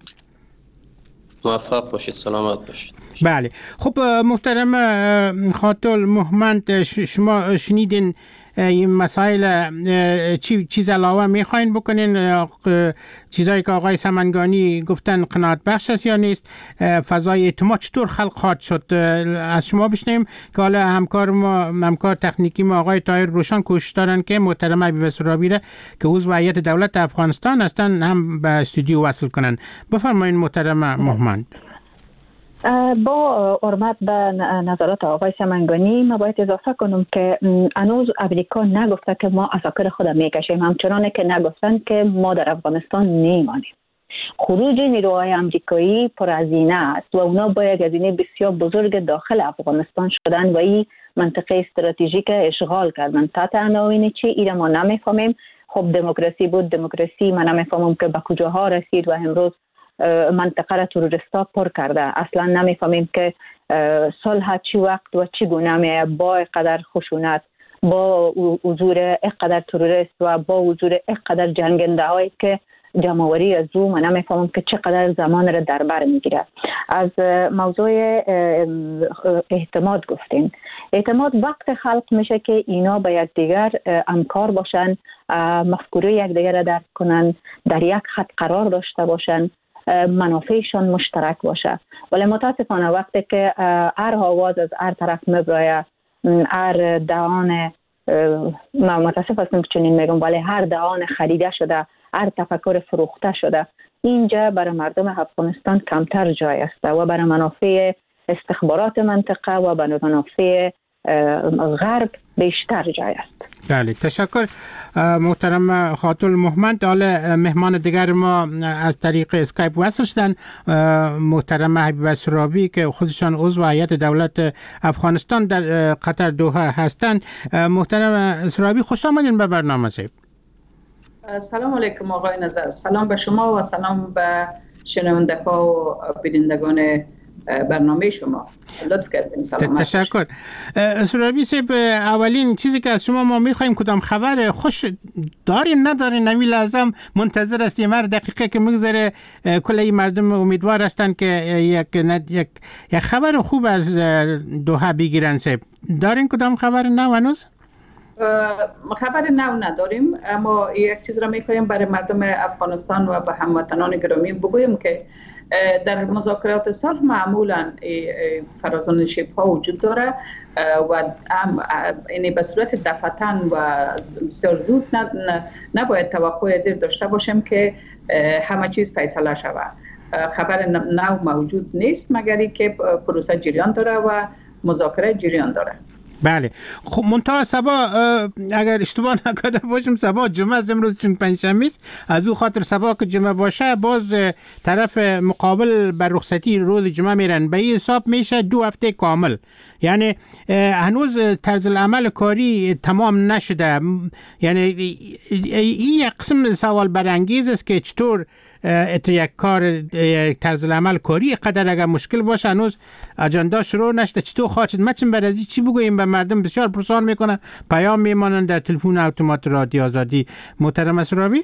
موفق باشید، سلامت باشید. بله، خب محترم خاطر محمد، شما شنیدین این مسائل چیز علاوه میخواین بکنین؟ چیزایی که آقای سمنگانی گفتن قناعت بخش است یا نیست؟ فضای اعتماد چطور خلق خواهد شد؟ از شما بشنیم که حالا همکار تکنیکی ما آقای طاهر روشن کوشش دارن که محترم حبیب سرابی را که عضو هیئت دولت افغانستان هستن هم به استودیو وصل کنن. بفرمایید محترم محمد. با حرمت به نظرات آقای سمنگانی ما باید اضافه کنم که هنوز امریکا نگفته که ما عساکر خود میکشیم، همچنان که نگفتن که ما در افغانستان نیمانیم. خروج نیروهای امریکایی پرهزینه است و اونا با یک هزینه بسیار بزرگ داخل افغانستان شدن و این منطقه استراتژیک اشغال کردن. تحت عناوین چی؟ ایره ما نمیفهمیم. خب دموکراسی بود، دموکراسی من نمیفهمم که به کجاها رسید و امروز منطقه را تروریستا پر کرده. اصلا نمیفهمیم که صلح چی وقت و چی گونه میه با اینقدر خشونت، با حضور اینقدر تروریست و با حضور اینقدر جنگنده هایی که جمعوری از او. من نمیفهمم که چقدر زمان را در بر میگیره. از موضوع اعتماد گفتین. اعتماد وقت خلق میشه که اینا با یکدیگر همکار باشن، مفکوره یکدیگر را درک کنن، در یک خط قرار داشته باشن، منافعشان مشترک باشه. ولی متاسفانه وقتی که هر آواز از هر طرف میبرایه، هر دهان، من متاسف هستم که چنین میگم، ولی هر دهان خریده شده، هر تفکر فروخته شده، اینجا برای مردم افغانستان کمتر جای است و برای منافع استخبارات منطقه و برای منافع غرب بیشتر جای است. بله، تشکر محترم خاتون المهمند. حالا مهمان دیگر ما از طریق اسکایپ وصل شدن، محترم حبیبه سرابی که خودشان عضو هیئت دولت افغانستان در قطر دوحه هستند. محترم سرابی، خوش آمدین به برنامه زیب. سلام علیکم آقای نظر، سلام به شما و سلام به شنوندگان و بینندگان برنامه شما. لطف کردین. سلام. تشکر. سرابی صاحب، اولین چیزی که از شما ما میخوایم کدام خبر خوش دارین ندارین؟ نمی لازم منتظر هستیم هر دقیقه که میگذره کلی مردم امیدوار هستن که یک خبر خوب از دوحه بگیرن. صاحب دارین کدام خبر نو هنوز؟ خبر نو نداریم، اما یک چیز را میخوایم برای مردم افغانستان و به هموطنان گرامی بگویم که در مذاکرات صلح معمولا فرازان شبه‌ها وجود داره و این به صورت دفعتاً و بسیار زود نباید توقع زیر داشته باشیم که همه چیز فیصله شود. خبر نو موجود نیست مگر اینکه پروسه جریان داره و مذاکره جریان داره. بله. خب منتها سبا اگر اشتباه نکرده باشم سبا جمعه از امروز چون پنجشنبه است، از او خاطر سبا که جمعه باشه باز طرف مقابل بر رخصتی روز جمعه میرن، به این حساب میشه 2 هفته کامل. یعنی هنوز طرز العمل کاری تمام نشده. یعنی این قسم سوال برانگیز است که چطور یک کار طرز العمل کاری قدر اگر مشکل باشه هنوز اجندا شروع نشده، چطور خواهد مچن برازی چی بگوییم به مردم؟ بسیار پرسان میکنن، پیام میمانند در تلفن اتومات رادیو آزادی. محترم سرابی،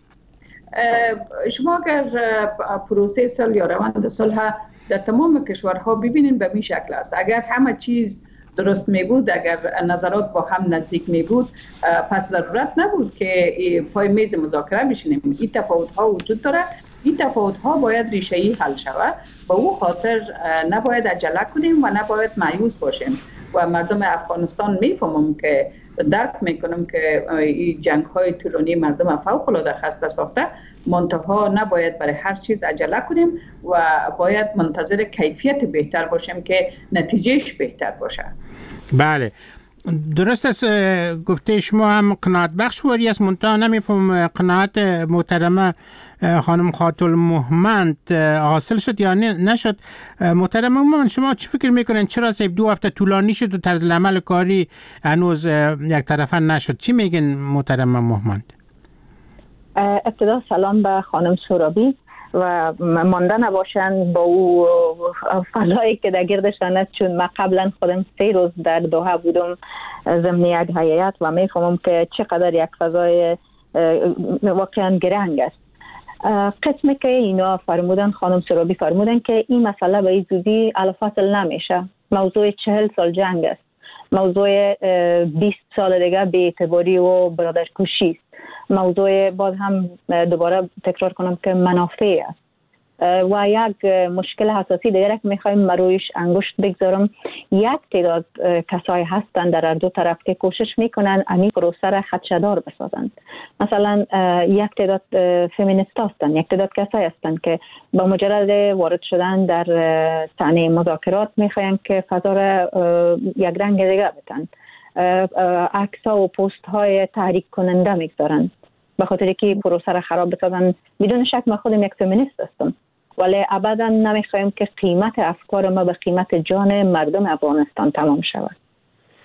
شما اگر پروسه صلح یا روند صلح در تمام کشورها ببینین به این شکل است. اگر همه چیز درست می بود، اگر نظرات با هم نزدیک می بود، پس ضرورت نبود که پای میز مذاکره بشینیم. این تفاوت ها وجود داره، این تفاوت ها باید ریشه‌ای حل شود. با او خاطر نباید عجله کنیم و نباید مایوس باشیم و مردم افغانستان میفهمم که درک میکنم که این جنگ های طولانی مردم فوق العاده خسته ساخته، منتها نباید برای هر چیز عجله کنیم و باید منتظر کیفیت بهتر باشیم که نتیجهش بهتر باشه. بله درست است. گفته شما هم قناعت بخش واری است، منتها نمیفهم قناعت محترمه خانم خاتون المهمند حاصل شد یا نشد. محترم المهمند، شما چی فکر میکنین چرا 2 هفته طولانی شد و طرز العمل کاری هنوز یک طرفه نشد؟ چی میگن محترم المهمند؟ ابتدا سلام به خانم سرابی و مانده نباشن با او فضایی که در گردشان است، چون من قبلا خودم 3 روز در دوحه بودم ضمن یک هیئت و میفهمم که چقدر یک فضای واقعا گرنگ است. قسمی که اینا فرمودن، خانم سرابی فرمودن که این مسئله به این زودی الفاصل نمیشه. موضوع 40 سال جنگ است، موضوع 20 سال دیگه بی‌اعتباری و برادرکشی است، موضوع باز هم دوباره تکرار کنم که منافع است و یک مشکل حساسی دیگر که میخوایم رویش انگشت بگذارم. یک تعداد کسای هستند در هر دو طرف که کوشش میکنن این پروسه را خدشه‌دار بسازند. مثلا یک تعداد فمینیست هستند، یک تعداد کسای هستند که با مجرد وارد شدن در صحنه مذاکرات میخواین که فضا را یک رنگ دیگه بدن، عکس‌ها و پست‌های تحریک کننده میگذارند به خاطر که پروسه را خراب بسازن. بدون شک من خودم یک فمینیست هستم، ولی ابدا نمیخوایم که قیمت افکار ما به قیمت جان مردم افغانستان تمام شود.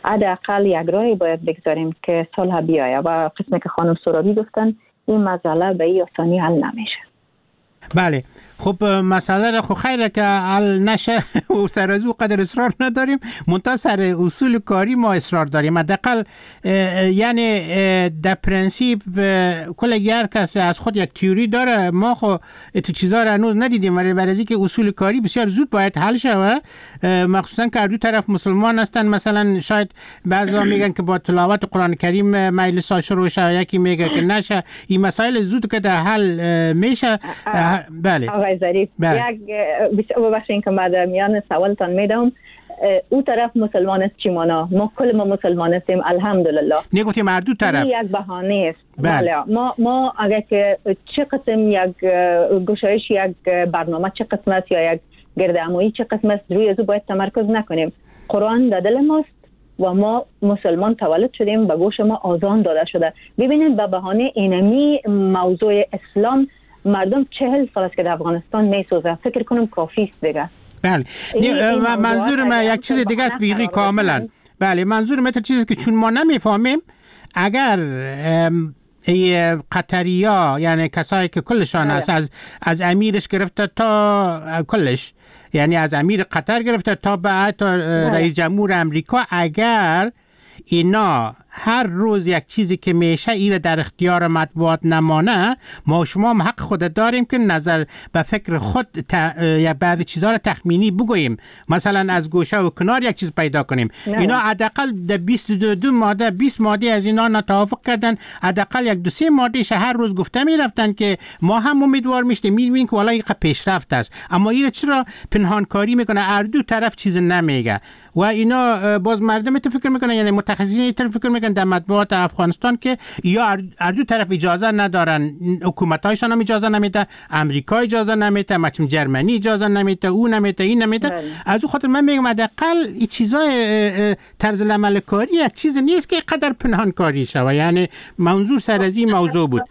حداقل یک راهی باید بگذاریم که صلح بیاید و قسمی که خانم سرابی گفتن این مسئله به این آسانی حل نمیشه. بله خب مسئله را خب خیره که حل نشه و سر از او قدر اصرار نداریم، منتها سر اصول کاری ما اصرار داریم. حداقل یعنی در پرنسیپ کل هر کس از خود یک تئوری داره، ما خب تو چیزا را هنوز ندیدیم، ولی برای اینکه اصول کاری بسیار زود باید حل شود، مخصوصا که دو طرف مسلمان هستن. مثلا شاید بعضا میگن که با تلاوت قرآن کریم مجلس شروع شه، یکی میگه که نشه. این مسائل زود که در حل میشه. بله آقای ظریف یک ببخشید که بعد میان سوالتان میدم، او طرف مسلمان است چی مانا؟ ما کل ما مسلمان هستیم الحمدلله. نگفتیم هر دو طرف. یک بهانه است. بله ما اگر که چه قسم یک گشایش یک برنامه چه قسم است یا یک گردهمایی چه قسم است روی ازو باید تمرکز نکنیم. قرآن در دل ماست و ما مسلمان تولد شدیم، به گوش ما آذان داده شده. ببینید به بهانه اینمی موضوع اسلام مردم 40 سال است که در افغانستان میسوزه، فکر کنم کافی است دیگه. بله منظور من یک چیز دیگه است بیغی کاملا. بله منظور من چیزی که چون ما نمیفهمیم، اگر قطریا یعنی کسایی که کلشان است از امیرش گرفته تا کلش، یعنی از امیر قطر گرفته تا بعد تا رئیس جمهور امریکا، اگر اینا هر روز یک چیزی که میشه ایره در اختیار مطبوعات نمانه، ما شما هم حق خود داریم که نظر به فکر خود یا بعض چیزها را تخمینی بگوییم، مثلا از گوشه و کنار یک چیز پیدا کنیم. اینا حداقل در 22 ماده 20 ماده از اینا نتوافق کردن، حداقل یک 2-3 ماده هر روز گفته میرفتن که ما هم امیدوار میشیم، میبینیم که والله پیشرفت است، اما اینا چرا پنهانکاری میکنه؟ هر دو طرف چیز نمیگه و اینا باز مردم فکر میکنن، یعنی متخصصین فکر میکنن در مطبوعات افغانستان که یا هر دو طرف اجازه ندارن، حکومتایشان هم اجازه نمیده، امریکا اجازه نمیده، مثلا جرمنی اجازه نمیده، اون نمیده، این نمیده. از اون خاطر من میگم حداقل این چیزای طرز العمل کاری یک چیز نیست که قدر پنهان کاری شوه. یعنی منظور سر از این موضوع بود.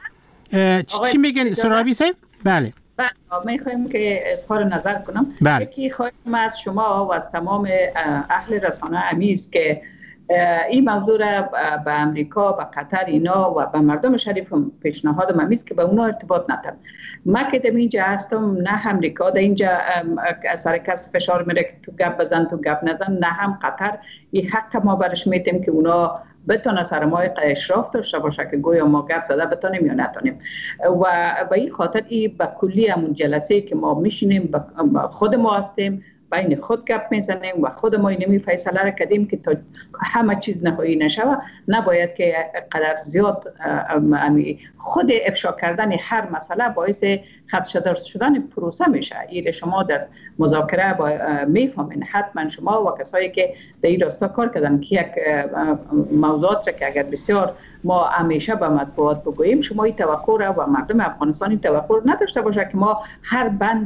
چی میگن سرابی صاحب؟ بله میخوایم که اظهار نظر کنم. یکی خواهیم از شما و از تمام اهل رسانه امیز که این موضوع را به امریکا، به قطر اینا و به مردم شریف پیشنهاد امیز که به اونا ارتباط ندارم. ما که در اینجا هستم، نه امریکا در اینجا سر کس فشار میره که تو گپ بزن تو گپ نزن، نه هم قطر. این حق ما برش میتیم که اونا بتونه سرمایه اشراف داشته باشه که گویا ما گپ زده بتونیم یا نتونیم. و به این خاطر این به کلی همون جلسه که ما میشینیم خود ما هستیم، بین خود گپ میزنیم و خود ما اینمی فیصله را کردیم که تا همه چیز نهایی نشوه، نباید که قدر زیاد خود افشا کردن هر مسئله باعث خدشه شدن پروسه میشه. این شما در مذاکره میفهمین، حتما شما و کسایی که در این راستا کار کردن که یک موضوعات را که اگر بسیار ما همیشه به مطبوعات بگوییم، شما این توقع را و مردم افغانستان این توقع نداشته باشه که ما هر بند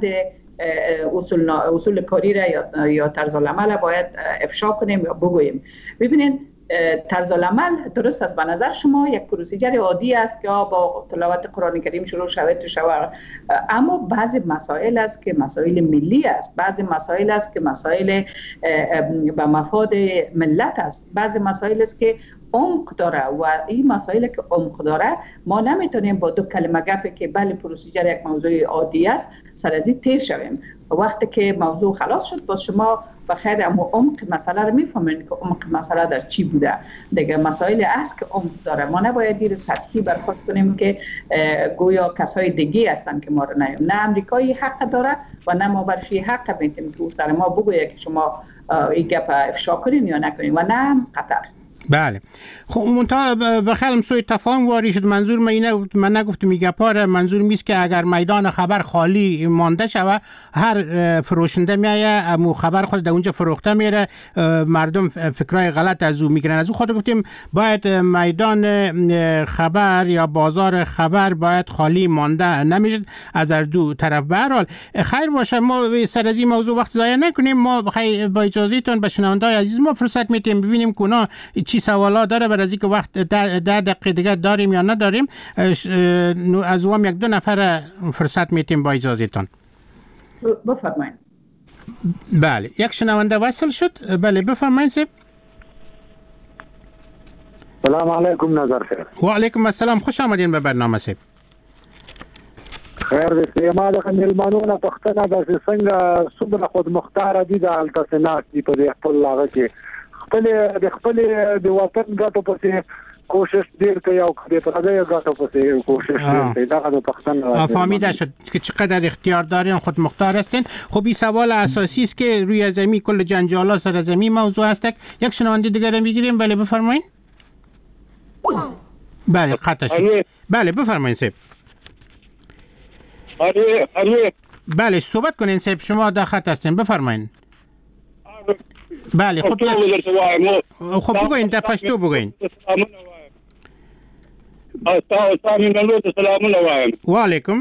اصول کاری را یا طرز العمل باید افشا کنیم یا بگوییم. ببینید طرز العمل درست است، به نظر شما یک پروسیجر عادی است که با تلاوت قرآن کریم شروع شود، اما بعضی مسائل است که مسائل ملی است، بعضی مسائل است که مسائل به مفاد ملت است، بعضی مسائل است که عمق داره و این مسائل که عمق داره ما نمیتونیم با دو کلمه گپی که بله پروسیجر یک موضوع عادی است سر از این تیر شویم. وقتی که موضوع خلاص شد باز شما بخیر اما عمق مسئله رو میفهمین که عمق مسئله در چی بوده. دیگه مسائل است که عمق داره، ما نباید دیر سطحی برخورد کنیم که گویا کسای دیگه هستن که ما رو نیم. نه امریکایی حق داره و نه ما برشی حق میتیم که او سر ما بگویه که شما این گپ افشا کنین یا نکنین و نه قطر. بله خب منتها بخیالم سوی تفاهم واری شد. منظور من نگفتم میگه پاره، منظور میست که اگر میدان خبر خالی مانده شوه، هر فروشنده میایه امو خبر خود در اونجا فروخته میره، مردم فکرای غلط از او میگیرن. از او خود گفتیم باید میدان خبر یا بازار خبر باید خالی مانده نمیشه از هر دو طرف. به هر حال خیر باشه، ما سر از این موضوع وقت ضایع نکنیم. ما با اجازهتون به شنونده‌های عزیز ما فرصت میتیم ببینیم که اونا چی سوالا داره، برای اینکه وقت 10 دقیقه دیگه داریم یا نداریم. از اوام 1-2 نفر فرصت میتیم با اجازهتون. بفرمایید. بله یک شنونده وصل شد. بله بفرمایید. سلام علیکم نظر خیر. و علیکم السلام، خوش آمدین به برنامه سیب. خیر دې ما د ملمانونو پښتنه د څنګه څومره خود مختار دي د التسناس دی په خپل لاغه کې خپل د وطن ګټو په کوشش ډیر کوي او د پردیو ګټو په کوشش ډیر کوي. دا د پښتنه فهمیده شد که چقدر اختیار دارین، خود مختار هستین. خب این سوال اساسی است که روی زمین کل جنجالا سر زمین موضوع است. یک شنونده دیگر رو میگیریم. بله بفرمایید. بله قطع شد. بله بفرمایید سیب. بله صحبت کنین سیب، شما در خط هستین، بفرمایید. بله خب بگوین در پشتو بگوین. و علیکم.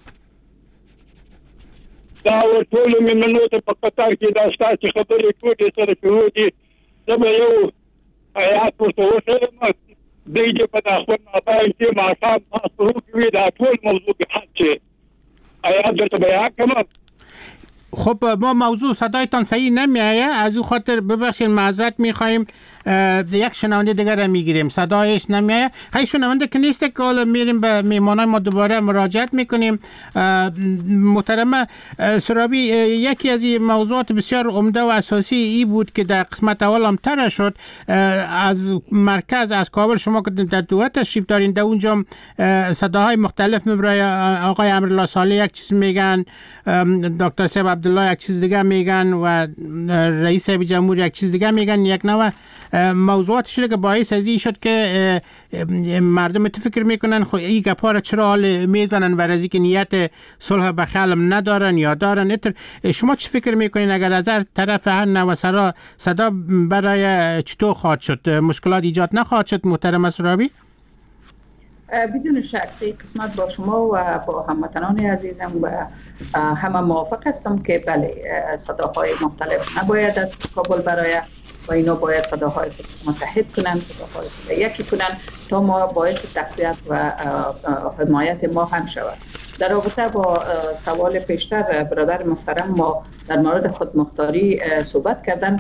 دا ټول مننو ته په قطار کې دا ستاسو خبرې کوټې سره شروع دي. زه به یو آیات ورته وښیم دیگه په خپل مابین کې ماښام شروع کوي. دا ټول موضوع به حل شي. آیات درته بیان کوم. خب ما موضوع صدایتان صحیح نمیایه، از او خاطر ببخشید معذرت میخوایم. یک شنونده دیگر رو میگیریم، صدایش نمیایه. های شنونده که نیست که حالا میریم به میهمانای ما دوباره مراجعت میکنیم. محترم سرابی، یکی از این موضوعات بسیار عمده و اساسی ای بود که در قسمت اول هم طرح شد. از مرکز از کابل شما که در دوحه تشریف دارین، در اونجا صداهای مختلف میبره. آقای امرالله صالح یک چیز میگن، دکتر صاحب عبدالله یک چیز دیگه میگن و رئیس صاحب جمهوری یک چیز دیگه میگن. یک نوع موضوعات شده که باعث از این شد که مردم فکر میکنن خب این گپا را چرا حال میزنن و از اینکه نیت صلح بخلم ندارن یا دارن. شما چی فکر میکنین اگر از هر طرف هر نوع صدا برای چطور خواهد شد؟ مشکلات ایجاد نخواهد شد محترم سرابی؟ بدون شک قسمت با شما و با هموطنان عزیزم و همه موافق هستم که بله صداهای مختلف نباید از کابل برای و اینا باید صداهای متحد کنن، صداهای یکی کنن تا ما باعث تقویت و حمایت ما هم شود. در رابطه با سوال پیشتر برادر محترم ما در مورد خودمختاری صحبت کردن.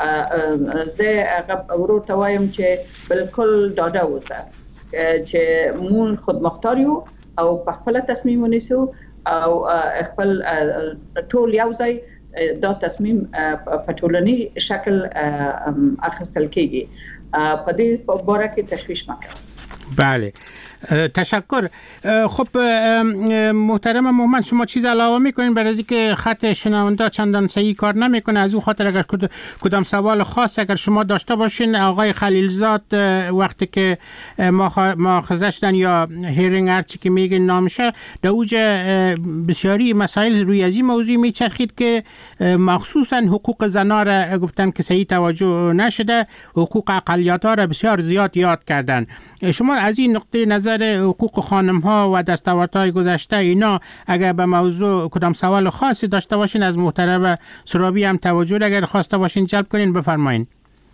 زه ورور توایم چې بالکل داده اوسه چې مون خودمختاریو او په خپل تصمیم ونیسو او خپل ټول یو ځای دا تصمیم په ټولنی شکل اخیستل کیږي. په دې باره کې تشویش مکه. بله تشکر. خب محترم محمد، شما چیز علاوه میکنین برای اینکه خط شنونده چندان صحیح کار نمیکنه؟ از اون خاطر اگر کدام سوال خاص اگر شما داشته باشین. آقای خلیلزاد وقتی که مؤاخذه شدن یا هیرینگ هرچی که میگن نامشه، در اوج بسیاری مسائل روی از این موضوع میچرخید که مخصوصا حقوق زنا را گفتن که صحیح توجه نشده، حقوق اقلیت ها را بسیار زیاد یاد کردن. شما از این نقطه نظر حقوق خانم ها و دستاوردهای گذشته اینا اگر به موضوع کدام سوال خاصی داشته باشین از محترم سرابی هم توجه اگر خواسته باشین جلب کنین بفرمایین.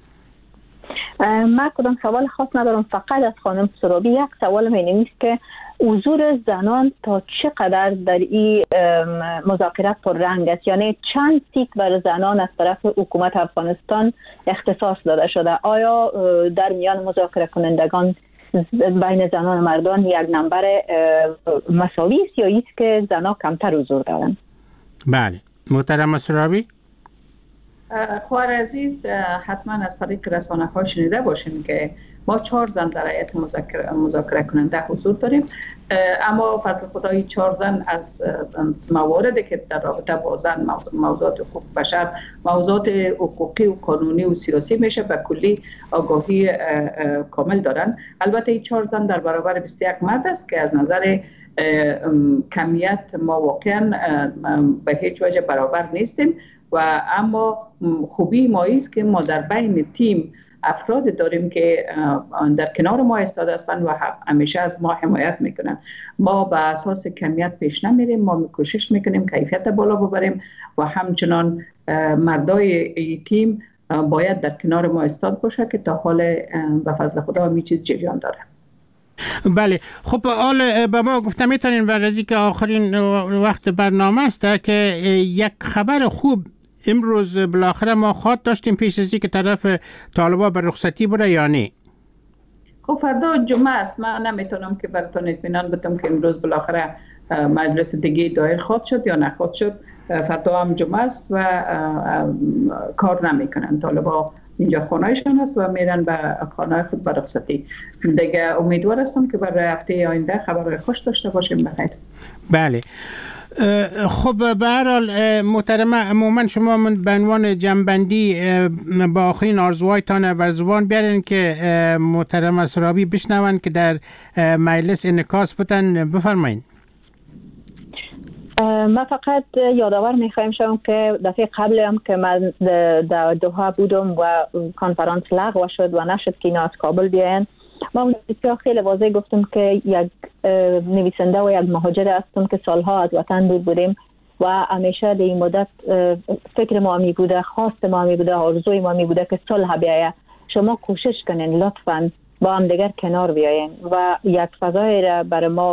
من کدام سوال خاص ندارم، فقط از خانم سرابی یک سوال اینیست که حضور زنان تا چقدر در این مذاکرات پررنگ است، یعنی چند سیت برای زنان از طرف حکومت افغانستان اختصاص داده شده؟ آیا در میان مذاکره کنندگان بین زنان و مردان یک نمبر مساوی است یا ایست که زنان کمتر حضور دارند؟ بله محترم سرابی. خواهر عزیز، حتما از طریق رسانه ها شنیده باشیم که ما 4 زن در هیئت مذاکره کننده حضور داریم، اما فضل خدای 4 زن از مواردی که در رابطه با زن موضوعات حقوق بشر، موضوعات حقوقی و قانونی و سیاسی میشه به کلی آگاهی کامل دارن. البته این 4 زن در برابر 21 مرد است که از نظر کمیت ما واقعا به هیچ وجه برابر نیستیم و اما خوبی ما است که ما در بین تیم افراد داریم که در کنار ما ایستاده هستند و همیشه از ما حمایت میکنن. ما به اساس کمیت پیش نمیریم، ما کوشش میکنیم کیفیت بالا ببریم و همچنان مردای این تیم باید در کنار ما ایستاد باشه که تا حال به فضل خدا همین چیز جریان داره. بله خب حال به ما گفته میتونین برای که آخرین وقت برنامه است که یک خبر خوب امروز بالاخره ما خواد داشتیم پیش از اینکه طرف طالبان به رخصتی بره یا نه؟ خب فردا جمعه است، من نمیتونم که براتون اطمینان بدم که امروز بالاخره مجلس دیگه دایر خواهد شد یا نخواهد شد. فردا هم جمعه است و کار نمیکنن. طالبا اینجا خانهشان است و میرن به خانه خود به رخصتی. دیگه امیدوار هستم که برای هفته آینده خبر خوش داشته باشیم. بخیر. بله. خب به هر حال محترمه، عموما شما من به عنوان جنبندی با آخرین آرزوهایتان بر زبان بیارین که محترمه سرابی بشنون که در مجلس انعکاس بتن. بفرمایید. ما فقط یادآور میخوایم شما که دفعه قبل هم که من در دوحه بودم و کنفرانس لغو شد و نشد که اینا از کابل بیاین، ما بسیار خیلی واضح گفتم که یک نویسنده و یک مهاجر هستم که سالها از وطن دور بودیم و همیشه در این مدت فکر ما می بوده، خواست ما می بوده، آرزوی ما می بوده که صلح بیاید. شما کوشش کنین لطفاً با هم دیگر کنار بیاین و یک فضای را برای ما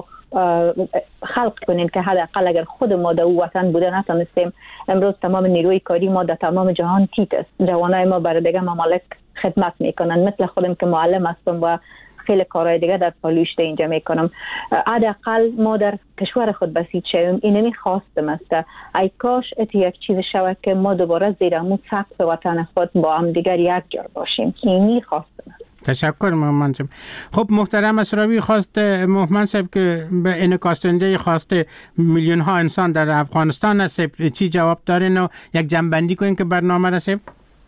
خلق کنین که حداقل اگر خود ما در او وطن بوده نتونستیم، امروز تمام نیروی کاری ما در تمام جهان تیت است. جوانای ما برای دیگه ممالک خدمت میکنن، مثل خودم که معلم هستم و خیلی کارهای دیگه در پالوشته اینجا میکنم. حداقل ما در کشور خود بسیط شویم. اینمی خواستم است. ای کاش یک چیز شود که ما دوباره زیر همون سقف وطن خود با هم دیگر یک جا باشیم. اینی خواستم است. تشکر مهمان صاحب. خب محترم سرابی، خواست مهمان صاحب که به انعکاس دهنده خواست میلیون ها انسان در افغانستان است، چی جواب دارین و یک جنبندی کنین که برنامه رسید؟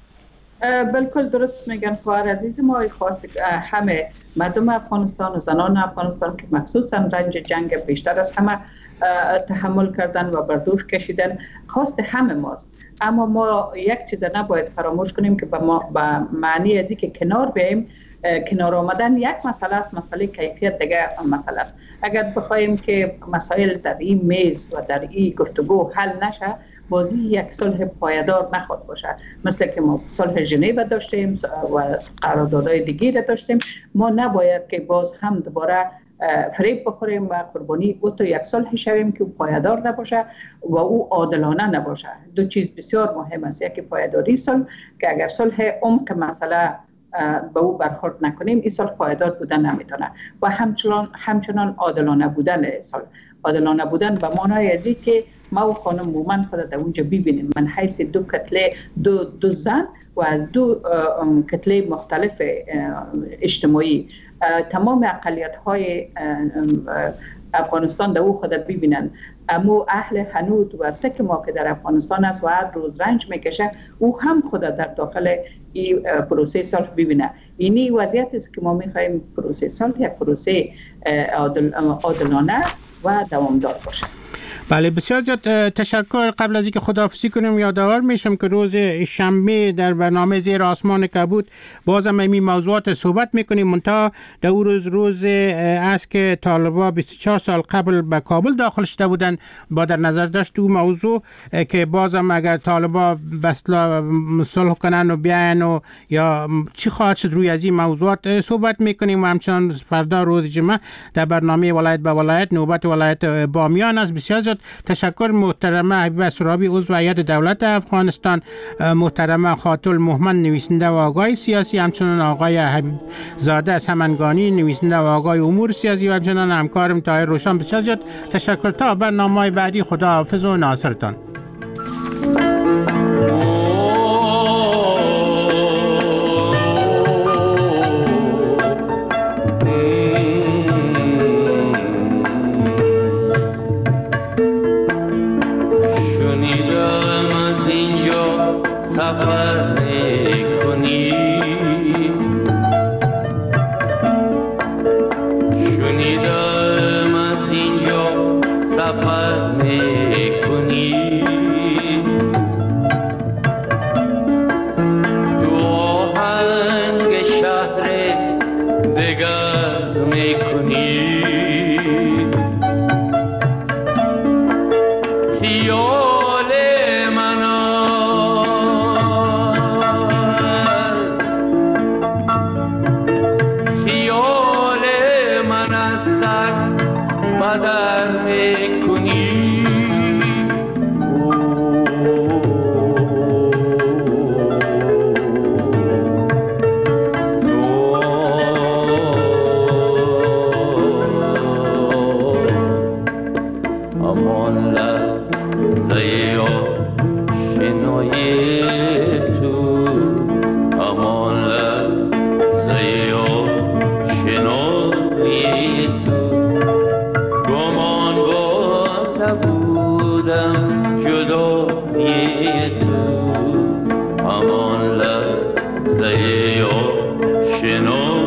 بالکل درست میگن خواهر عزیز. ما خواست همه مردم افغانستان و زنان افغانستان که مخصوصا رنج جنگ بیشتر از همه تحمل کردن و برداشت کشیدن، خواست همه ماست. اما ما یک چیز نباید فراموش کنیم که با معنی از اینکه کنار بیاییم، کنار آمدن یک مسئله است، مسئله کیفیت دیگه مسئله است. اگر بخوایم که مسائل در این میز و در این گفتگو حل نشه، بازی یک صلح پایدار نخواهد باشه. مثل که ما صلح ژنو داشتیم و قراردادهای دیگه داشتیم، ما نباید که باز هم دوباره فریب بخوریم و قربانی او تو یک صلح شویم که پایدار نباشه و او عادلانه نباشه. دو چیز بسیار مهم است. یکی پایداری صلح که اگر صلح عمق مسئله به او برخورد نکنیم، این صلح پایدار بودن نمیتونه. و همچنان عادلانه بودن صلح. عادلانه بودن به معنای ازی که ما و خانم مومن خود در اونجا ببینیم من حیث دو کتله دو زن و از دو کتله مختلف اجتماعی تمام اقلیت های افغانستان در او خود ببینن. امو اهل حنود و سک ما که در افغانستان است و هر روز رنج میکشه، او هم خود در داخل این پروسه صلح ببینه. اینی وضعیت است که ما میخوایم پروسه صلح یک پروسه عادلانه و دوامدار باشه. بله، بسیار زیاد تشکر. قبل از اینکه خداحافظی کنیم یادآور میشم که روز شنبه در برنامه زیر آسمان کبود بازم این موضوعات صحبت میکنیم. منتها در اون روز است که طالبا 24 سال قبل به کابل داخل شده بودن، با در نظر داشت اون موضوع که بازم اگر طالبا بسلا صلح کنن و بیاین و یا چی خواهد شد، روی از این موضوعات صحبت میکنیم. و همچنان فردا روز جمعه در برنامه ولایت به ولایت نوبت ولایت بامیان است. بسیار زیاد تشکر محترمه حبیبه سرابی عضو هیئت دولت افغانستان، محترمه خاطر مهمن نویسنده و آگاه سیاسی، همچنان آقای حبیب زاده سمنگانی نویسنده و آگاه امور سیاسی و همچنان همکارم طاهر روشن. بسیار زیاد تشکر. تا برنامه بعدی خداحافظ و ناصرتان. شنیدم از اینجا سفر میکنی آشنا